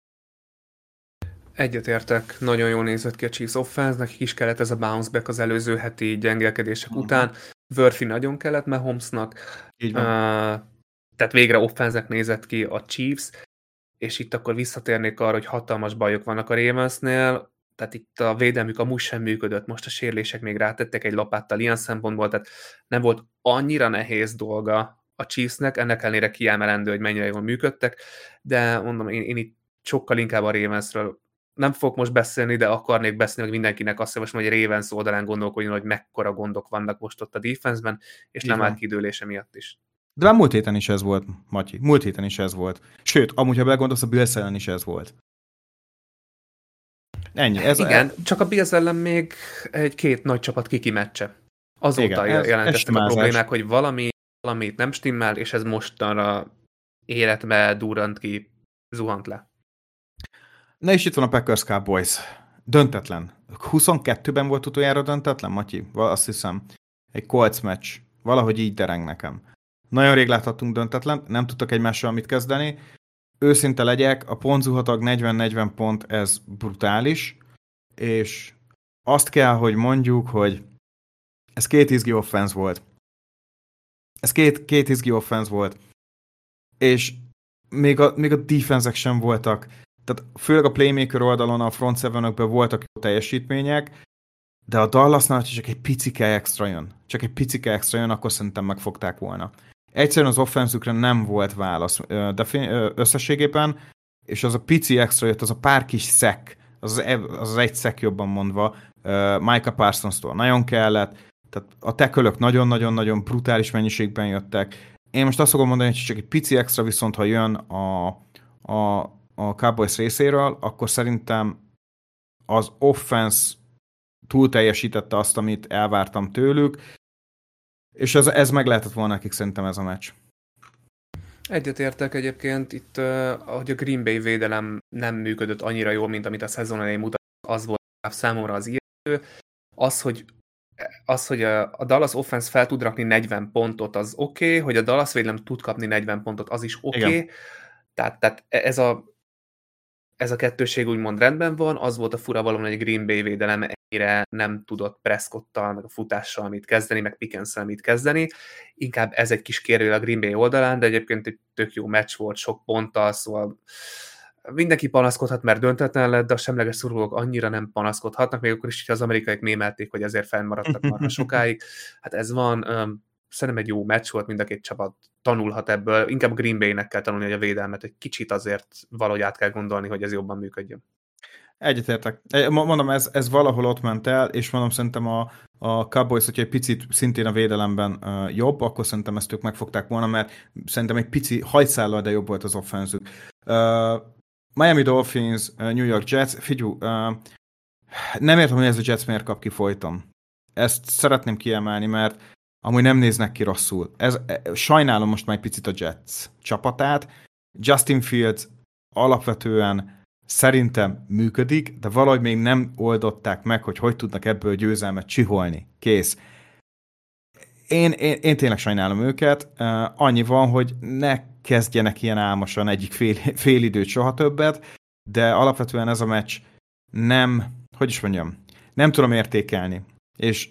Egyetértek, nagyon jól nézett ki a Chiefs offense, nekik is kellett ez a bounce back az előző heti gyengelkedések uh-huh. után. Worthy nagyon kellett Mahomesnak.
Így van.
Uh, tehát végre offense-nek nézett ki a Chiefs, és itt akkor visszatérnék arra, hogy hatalmas bajok vannak a Ravensnél, tehát itt a védelmük amúgy sem működött, most a sérülések még rátettek egy lapáttal ilyen szempontból, tehát nem volt annyira nehéz dolga a Chiefsnek, ennek ellenére kiemelendő, hogy mennyire jól működtek, de mondom, én, én itt sokkal inkább a Ravensről nem fogok most beszélni, de akarnék beszélni, hogy mindenkinek azt javaslom, hogy a Ravens oldalán gondolkodjon, hogy mekkora gondok vannak most ott a defenseben, és nem áll kidőlése miatt is.
De már múlt héten is ez volt, Matyi. Múlt héten is ez volt. Sőt, amúgy, ha belegondolsz, a Bills ellen is ez volt. Ennyi. Ez
Igen,
a...
csak a Bills ellen még egy-két nagy csapat kiki meccse. Azóta Igen, ez, jelentkeztek ez a problémák, hogy valami, valamit nem stimmel, és ez mostanra életbe durrant ki, zuhant le.
Na és itt van a Packers Cowboys. Döntetlen. huszonkettőben volt utoljára döntetlen, Matyi? Azt hiszem. Egy Colts meccs. Valahogy így dereng nekem. Nagyon rég láthattunk döntetlen, nem tudtak egymással mit kezdeni. Őszinte legyek, a pontzuhatag negyven-negyven pont, ez brutális, és azt kell, hogy mondjuk, hogy ez két izgi offense volt. Ez két, két izgi offense volt. És még a, még a defense-ek sem voltak. Tehát főleg a playmaker oldalon, a front seven-ökben voltak jó teljesítmények, de a Dallasnál csak egy picike extra jön. Csak egy picike extra jön, akkor szerintem megfogták volna. Egyszerűen az offenszükre nem volt válasz, de összességében, és az a pici extra jött, az a pár kis szek, az az, az, az egy szek jobban mondva, Micah Parsons-tól nagyon kellett, tehát a tekölök nagyon-nagyon-nagyon brutális mennyiségben jöttek. Én most azt fogom mondani, hogy csak egy pici extra, viszont ha jön a, a, a Cowboys részéről, akkor szerintem az offense túl teljesítette azt, amit elvártam tőlük, és ez, ez meg lehetett volna nekik szerintem ez a meccs.
Egyetértek egyébként, itt uh, ahogy a Green Bay védelem nem működött annyira jól, mint amit a szezon elején mutat, az volt számomra az ijesztő. Az, hogy, az, hogy a Dallas offense fel tud rakni negyven pontot, az oké, okay, hogy a Dallas védelem tud kapni negyven pontot, az is oké. Okay. Tehát, tehát ez a ez a kettőség úgymond rendben van, az volt a fura valóban, hogy a Green Bay védelem ennyire nem tudott Prescottal, meg a futással mit kezdeni, meg Pickenssel mit kezdeni. Inkább ez egy kis kérdő a Green Bay oldalán, de egyébként egy tök jó meccs volt, sok ponttal, szóval mindenki panaszkodhat, mert döntetlen lett, de a semleges szurkolók annyira nem panaszkodhatnak, még akkor is, hogyha az amerikaiak mémelték, hogy ezért fennmaradtak marha sokáig. Hát ez van, szerintem egy jó meccs volt, mind a két csapat tanulhat ebből. Inkább a Green Bay-nek kell tanulni, hogy a védelmet egy kicsit azért valahogy át kell gondolni, hogy ez jobban működjön.
Egyetértek. Mondom, ez, ez valahol ott ment el, és mondom, szerintem a, a Cowboys, hogyha egy picit szintén a védelemben uh, jobb, akkor szerintem ezt ők megfogták volna, mert szerintem egy pici hajszállal, de jobb volt az offenzük. Uh, Miami Dolphins, uh, New York Jets, figyelj, uh, nem értem, hogy ez a Jets miért kap ki folyton. Ezt szeretném kiemelni, mert amúgy nem néznek ki rosszul. Ez, sajnálom most már egy picit a Jets csapatát. Justin Fields alapvetően szerintem működik, de valahogy még nem oldották meg, hogy hogy tudnak ebből győzelmet csiholni. Kész. Én, én, én tényleg sajnálom őket. Uh, annyi van, hogy ne kezdjenek ilyen álmosan egyik fél, fél időt soha többet, de alapvetően ez a meccs nem, hogy is mondjam, nem tudom értékelni. És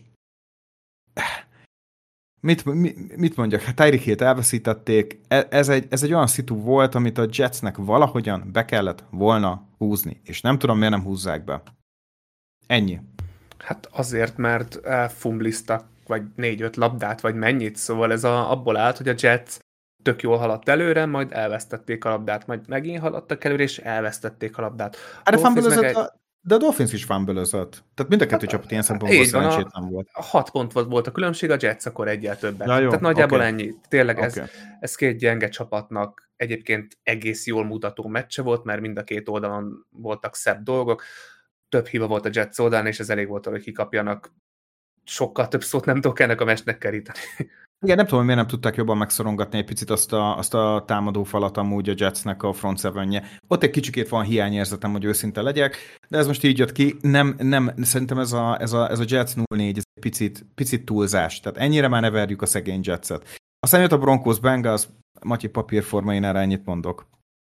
mit, mit, mit mondjak? Hát Tyreek Hillt elveszítették. Ez egy, ez egy olyan szitu volt, amit a Jetsnek valahogyan be kellett volna húzni. És nem tudom, miért nem húzzák be. Ennyi.
Hát azért, mert elfumblisztak vagy négy-öt labdát, vagy mennyit, szóval ez a, abból állt, hogy a Jets tök jól haladt előre, majd elvesztették a labdát, majd megint haladtak előre, és elvesztették a labdát.
Hát a egy... a, de a Dolphins is fumble-özött. Tehát mind a kettő hát, csapat ilyen szempontból szerencsétlen volt.
A hat pont volt a különbség, a Jets akkor egyel többet.
Ja, jó,
Tehát nagyjából
okay.
ennyi. Tényleg
okay.
ez, ez két gyenge csapatnak egyébként egész jól mutató meccse volt, mert mind a két oldalon voltak szebb dolgok. Több hiba volt a Jets oldalán, és ez elég volt arra, hogy kikapjanak. Sokkal több szót nem tudok ennek a meccsnek keríteni.
Igen, nem tudom, miért nem tudták jobban megszorongatni egy picit azt a, azt a támadó falat amúgy a Jetsnek a front sevenje. Ott egy kicsikét van hiányérzetem, hogy őszinte legyek, de ez most így jött ki. Nem, nem, szerintem ez a, ez a, ez a Jets nulla négy, ez egy picit, picit túlzás. Tehát ennyire már ne verjük a szegény Jetset. Aztán jött a Broncos Bengals, Matyi papírforma, én erre ennyit mondok.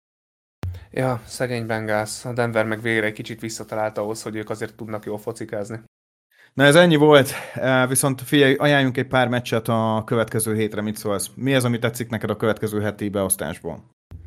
Ja, szegény Bengals. A Denver meg végre egy kicsit visszatalált ahhoz, hogy ők azért tudnak jól focikázni.
Na ez ennyi volt, viszont figyelj, ajánljunk egy pár meccset a következő hétre, mit szólsz? Mi az, ami tetszik neked a következő heti beosztásból?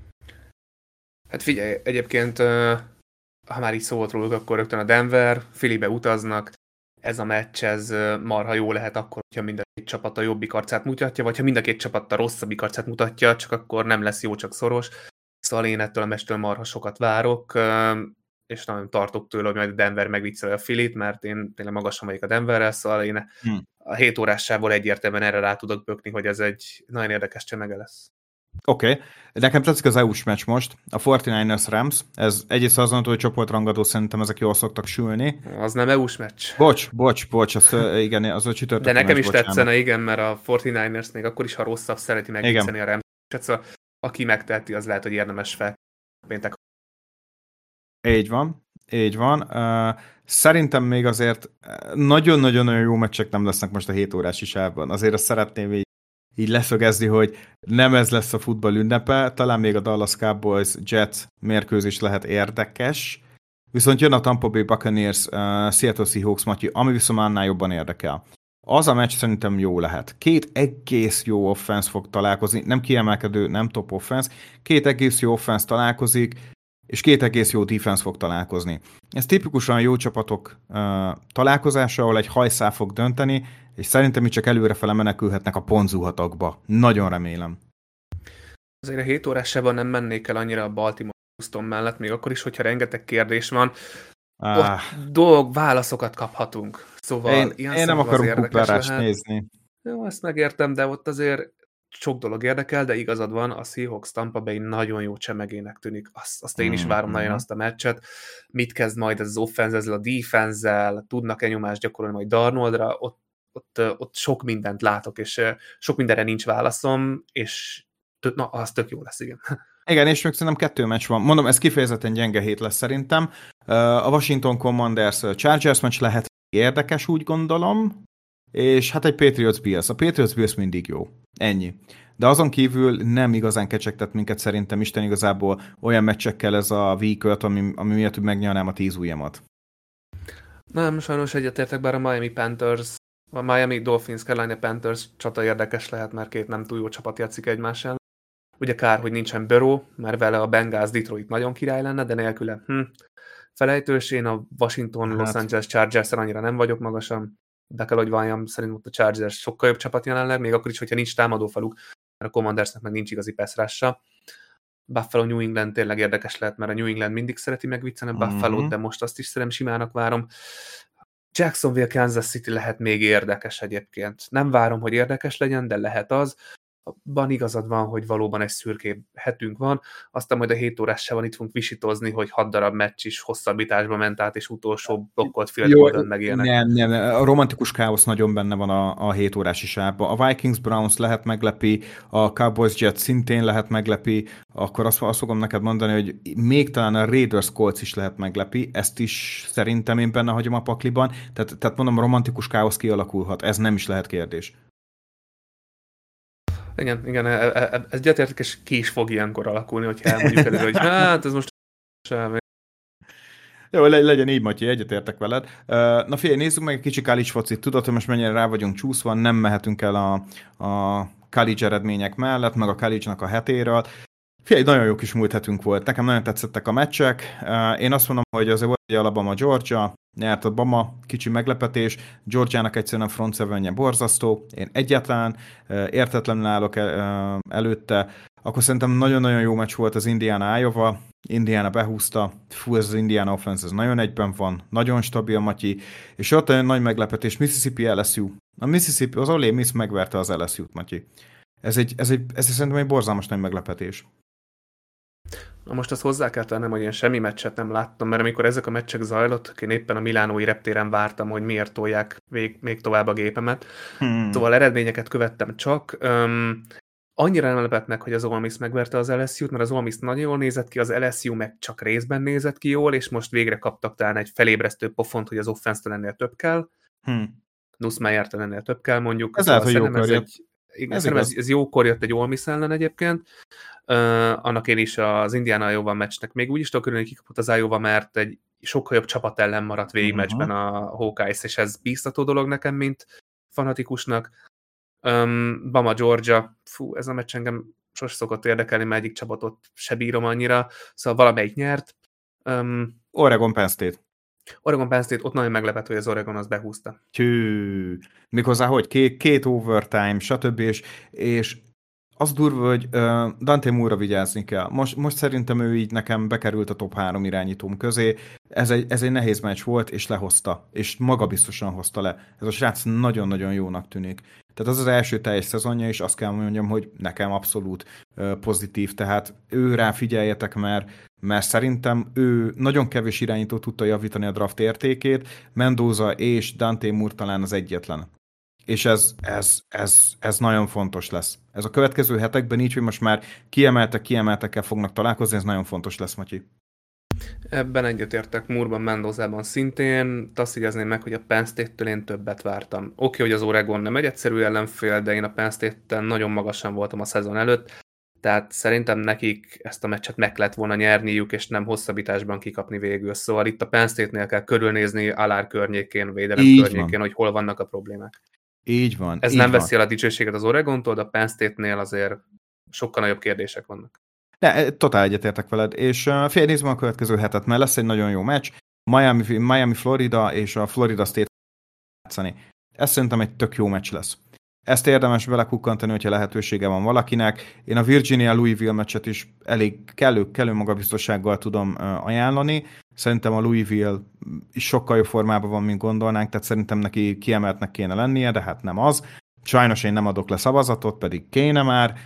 Hát figyelj, egyébként, ha már így szó volt róluk, akkor rögtön a Denver, Phillybe utaznak, ez a meccs, ez marha jó lehet akkor, hogyha mind a két csapat a jobbik arcát mutatja, vagy ha mind a két csapat a rosszabbik arcát mutatja, csak akkor nem lesz jó, csak szoros. Szóval én ettől a meccstől marha sokat várok, és nagyon tartok tőle, hogy majd a Denver megvicceli a Phillyt, mert én tényleg magasan vagyok a Denverrel, szóval én hmm. a hét órássából egyértelműen erre rá tudok bökni, hogy ez egy nagyon érdekes csemege lesz.
Oké. Okay. Nekem tetszik az é u-s meccs most, a negyvenkilences Rams, ez egyrészt azon, hogy csoportrangadó, szerintem ezek jól szoktak sülni.
Az nem é u-s meccs.
Bocs, bocs, bocs, az, igen, az a csütörtök.
De nekem
meccs,
is
bocsánat.
tetszene, igen, mert a negyvenkilences még akkor is, ha rosszabb, szereti megvicceni a Rams. Szóval aki megteheti, az lehet, hogy érdemes fel péntek.
Így van, így van. Uh, szerintem még azért nagyon-nagyon jó meccsek nem lesznek most a hét órás isában. Azért azt szeretném így, így leszögezni, hogy nem ez lesz a futball ünnepe, talán még a Dallas Cowboys Jets mérkőzés lehet érdekes, viszont jön a Tampa Bay Buccaneers, uh, Seattle Seahawks, Matyi, ami viszont annál jobban érdekel. Az a meccs szerintem jó lehet. Két egész jó offense fog találkozni, nem kiemelkedő, nem top offense, két egész jó offense találkozik, és két egész jó defense fog találkozni. Ez tipikusan jó csapatok uh, találkozása, ahol egy hajszál fog dönteni, és szerintem itt csak előrefele menekülhetnek a pontzuhatagba. Nagyon remélem.
Azért a hét órásában nem mennék el annyira a Baltimore Houston mellett, még akkor is, hogyha rengeteg kérdés van. Ah. Ott dolg, válaszokat kaphatunk. Szóval
én, én nem akarom Cooper-rást nézni.
Jó, ezt megértem, de ott azért sok dolog érdekel, de igazad van, a Seahawks Tampa Bay nagyon jó csemegének tűnik. Azt, azt én is várom mm-hmm. nagyon azt a meccset. Mit kezd majd ez az offense, ezzel a defense-zel, tudnak-e nyomást gyakorolni majd Darnoldra, ott, ott, ott sok mindent látok, és sok mindenre nincs válaszom, és na, az tök jó lesz, igen.
Igen, és még szerintem kettő meccs van. Mondom, ez kifejezetten gyenge hét lesz szerintem. A Washington Commanders Chargers meccs lehet érdekes, úgy gondolom, és hát egy Patriots Bills. A Patriots Bills mindig jó. Ennyi. De azon kívül nem igazán kecsegtet minket szerintem Isten igazából olyan meccsekkel ez a week öt, ami, ami miatt megnyalnám a tíz ujjamat.
Nem, sajnos egyetértek, bár a Miami Panthers, a Miami Dolphins, Carolina Panthers csata érdekes lehet, mert két nem túl jó csapat játszik egymás ellen. Ugye kár, hogy nincsen Burrow, mert vele a Bengals Detroit nagyon király lenne, de nélküle hm, felejtős. Én a Washington hát. Los Angeles Chargers-en annyira nem vagyok magasan. Be kell, hogy valljam, szerintem a Chargers sokkal jobb csapat jelenleg, még akkor is, hogyha nincs támadófaluk, mert a Commandersnek meg nincs igazi passzrása. Buffalo New England tényleg érdekes lehet, mert a New England mindig szereti megvicceni a Buffalo-t, uh-huh. de most azt is szerintem simának várom. Jacksonville, Kansas City lehet még érdekes egyébként. Nem várom, hogy érdekes legyen, de lehet az. Van igazad van, hogy valóban egy szürkébb hetünk van, aztán majd a hét órás se van, itt fogunk visítozni, hogy hat darab meccs is hosszabbításba ment át, és utolsó blokkolt Field Golden meg ilyenek.
Nem, nem, a romantikus káosz nagyon benne van a, a hét órás isában. A Vikings Browns lehet meglepi, a Cowboys Jets szintén lehet meglepi, akkor azt, azt fogom neked mondani, hogy még talán a Raiders Colts is lehet meglepi, ezt is szerintem én benne hagyom a pakliban, tehát, tehát mondom, romantikus káosz kialakulhat, ez nem is lehet kérdés.
Igen, igen, ez gyatértek, és ki is fog ilyenkor alakulni, hogyha elmondjuk előre, hogy hát ez most semmi.
Jó, legyen így, Matyi, egyetértek veled. Na figyelj, nézzük meg egy kicsi college focit. Tudod, hogy most mennyire rá vagyunk csúszva, nem mehetünk el a, a college eredmények mellett, meg a college-nak a hetéről. Figyelj, nagyon jó kis múlt hetünk volt. Nekem nagyon tetszettek a meccsek. Én azt mondom, hogy azért volt egy Alabama-Georgia, nyert a Bama, kicsi meglepetés, Georgiának egyszerűen front sevenje borzasztó, én egyáltalán értetlenül állok előtte, akkor szerintem nagyon-nagyon jó meccs volt az Indiana-Iowa, Indiana behúzta, fú, ez az Indiana offense, ez nagyon egyben van, nagyon stabil, Matyi, és ott egy nagy meglepetés, Mississippi el es u. A Mississippi, az Ole Miss megverte az el es u-t, Matyi. Ez egy, ez egy, ez szerintem egy borzalmas nagy meglepetés.
Na most azt hozzá kell tennem, hogy én semmi meccset nem láttam, mert amikor ezek a meccsek zajlottak, én éppen a milánói reptéren vártam, hogy miért tolják még, még tovább a gépemet. Hmm. Szóval eredményeket követtem csak. Um, annyira nem lepett meg, hogy az Ole Miss megverte az el es u-t, mert az Ole Miss nagyon jól nézett ki, az el es u meg csak részben nézett ki jól, és most végre kaptak talán egy felébresztő pofont, hogy az offense-től ennél több kell. Hmm. Nussmeier-től ennél több kell, mondjuk.
Ez szóval lehet, hogy jókor jött.
Igen, ez, ez, ez jókor jött egy Ole Miss ellen egyébként. Uh, annak én is az Indiana-Iowa meccsnek még úgy is tudok örülni, hogy kikapott az Iowa, mert egy sokkal jobb csapat ellen maradt végig uh-huh. meccsben a Hawkeyes, és ez bíztató dolog nekem, mint fanatikusnak. Um, Bama, Georgia, fú, ez a meccs engem sose szokott érdekelni, mert egyik csapatot se bírom annyira, szóval valamelyik nyert. Um,
Oregon Penn State.
Oregon Penn State, ott nagyon meglepett, hogy az Oregon az behúzta.
Hű, méghozzá, hogy két, két overtime, stb. És, és az durva, hogy uh, Dante Moore-ra vigyázni kell. Most, most szerintem ő így nekem bekerült a top három irányítóm közé. Ez egy, ez egy nehéz meccs volt, és lehozta. És magabiztosan hozta le. Ez a srác nagyon-nagyon jónak tűnik. Tehát az az első teljes szezonja, és azt kell mondjam, hogy nekem abszolút uh, pozitív. Tehát ő rá figyeljetek, mert, mert szerintem ő nagyon kevés irányító tudta javítani a draft értékét. Mendoza és Dante Moore talán az egyetlen. És ez, ez, ez, ez nagyon fontos lesz. Ez a következő hetekben így, hogy most már kiemeltek, kiemeltekkel fognak találkozni, ez nagyon fontos lesz, Matyi.
Ebben egyetértek, Moore-ban, Mendozában szintén. Azt igyezném meg, hogy a Penn State-től én többet vártam. Oké, okay, hogy az Oregon nem egy egyszerű ellenfél, de én a Penn State-ten nagyon magasan voltam a szezon előtt, tehát szerintem nekik ezt a meccset meg lett volna nyerniük, és nem hosszabbításban kikapni végül. Szóval itt a Penn State-nél kell körülnézni Alár környékén, védelem így környékén, van. Hogy hol vannak a problémák.
Így van.
Ez
így
nem
van.
veszi el a dicsőséget az Oregontól, de a Penn State-nél azért sokkal nagyobb kérdések vannak.
De totál egyetértek veled, és uh, fél nézve a következő hetet, mert lesz egy nagyon jó meccs, Miami, Miami Florida és a Florida State játszani. Ez szerintem egy tök jó meccs lesz. Ezt érdemes belekukkantani, hogyha lehetősége van valakinek. Én a Virginia-Louisville meccset is elég kellő, kellő magabiztossággal tudom uh, ajánlani. Szerintem a Louisville is sokkal jobb formában van, mint gondolnánk, tehát szerintem neki kiemeltnek kéne lennie, de hát nem az. Sajnos én nem adok le szavazatot, pedig kéne már.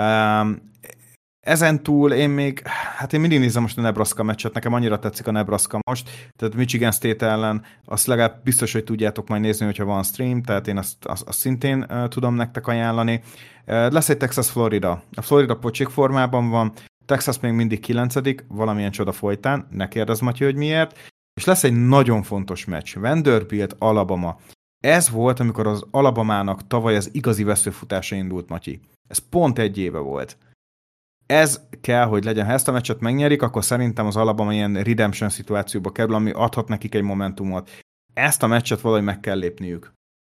Um, ezen túl én még, hát én mindig nézem most a Nebraska meccset, nekem annyira tetszik a Nebraska most, tehát Michigan State ellen, azt legalább biztos, hogy tudjátok majd nézni, hogyha van stream, tehát én azt, azt, azt szintén uh, tudom nektek ajánlani. Uh, lesz egy Texas-Florida. A Florida pocsék formában van, Texas még mindig kilencedik, valamilyen csoda folytán, ne kérdezz, Matyi, hogy miért. És lesz egy nagyon fontos meccs, Vanderbilt, Alabama. Ez volt, amikor az Alabamának tavaly az igazi veszőfutása indult, Matyi. Ez pont egy éve volt. Ez kell, hogy legyen. Ha ezt a meccset megnyerik, akkor szerintem az Alabama ilyen redemption szituációba kerül, ami adhat nekik egy momentumot. Ezt a meccset valahogy meg kell lépniük.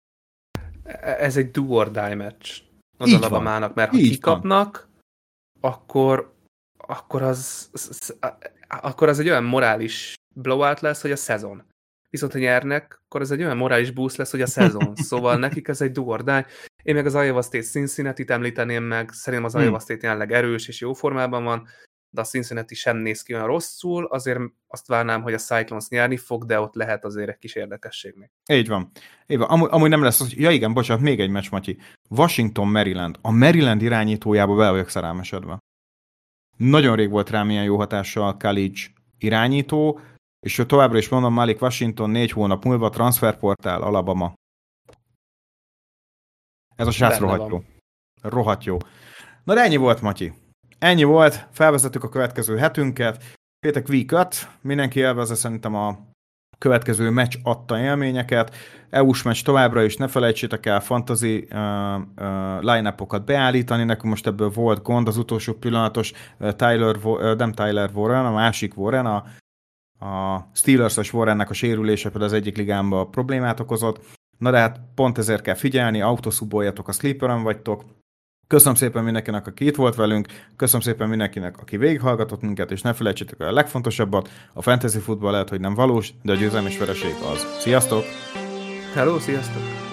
Ez egy do or die meccs az Alabamának, mert ha így kikapnak, van. akkor akkor az, az, akkor az egy olyan morális blowout lesz, hogy a szezon. Viszont ha nyernek, akkor ez egy olyan morális boost lesz, hogy a szezon. Szóval nekik ez egy do or die. Én meg az Iowa State Cincinnati-t említeném meg, szerintem az hmm. Iowa State jelenleg erős és jó formában van. de a Cincinnati sem néz ki olyan rosszul, azért azt várnám, hogy a Cyclones nyerni fog, de ott lehet azért egy kis érdekesség még.
Így van. Így van. Amúgy, amúgy nem lesz az, ja igen, bocsánat, még egy meccs, Matyi. Washington, Maryland. A Maryland irányítójába be vagyok szerelmesedve. Nagyon rég volt rám ilyen jó hatással a college irányító, és továbbra is mondom, Malik Washington négy hónap múlva transferportál Alabama. Ez a srác rohadt jó. Rohadt jó. Na de ennyi volt, Matyi. Ennyi volt, felvezettük a következő hetünket. Pétek week öt, mindenki élvezze szerintem a következő meccs adta élményeket. é u-s meccs továbbra is, ne felejtsétek el fantasy uh, uh, line-upokat beállítani, nekünk most ebből volt gond, az utolsó pillanatos uh, Tyler, uh, nem Tyler Warren, a másik Warren, a, a Steelers-es Warrennek a sérülése például az egyik ligámban problémát okozott. Na de hát pont ezért kell figyelni, autoszuboljatok, a sleeperen vagytok. Köszönöm szépen mindenkinek, aki itt volt velünk, köszönöm szépen mindenkinek, aki végighallgatott minket, és ne felejtsétek el a legfontosabbat, a fantasy futball lehet, hogy nem valós, de a győzelem és vereség az. Sziasztok!
Hello, sziasztok!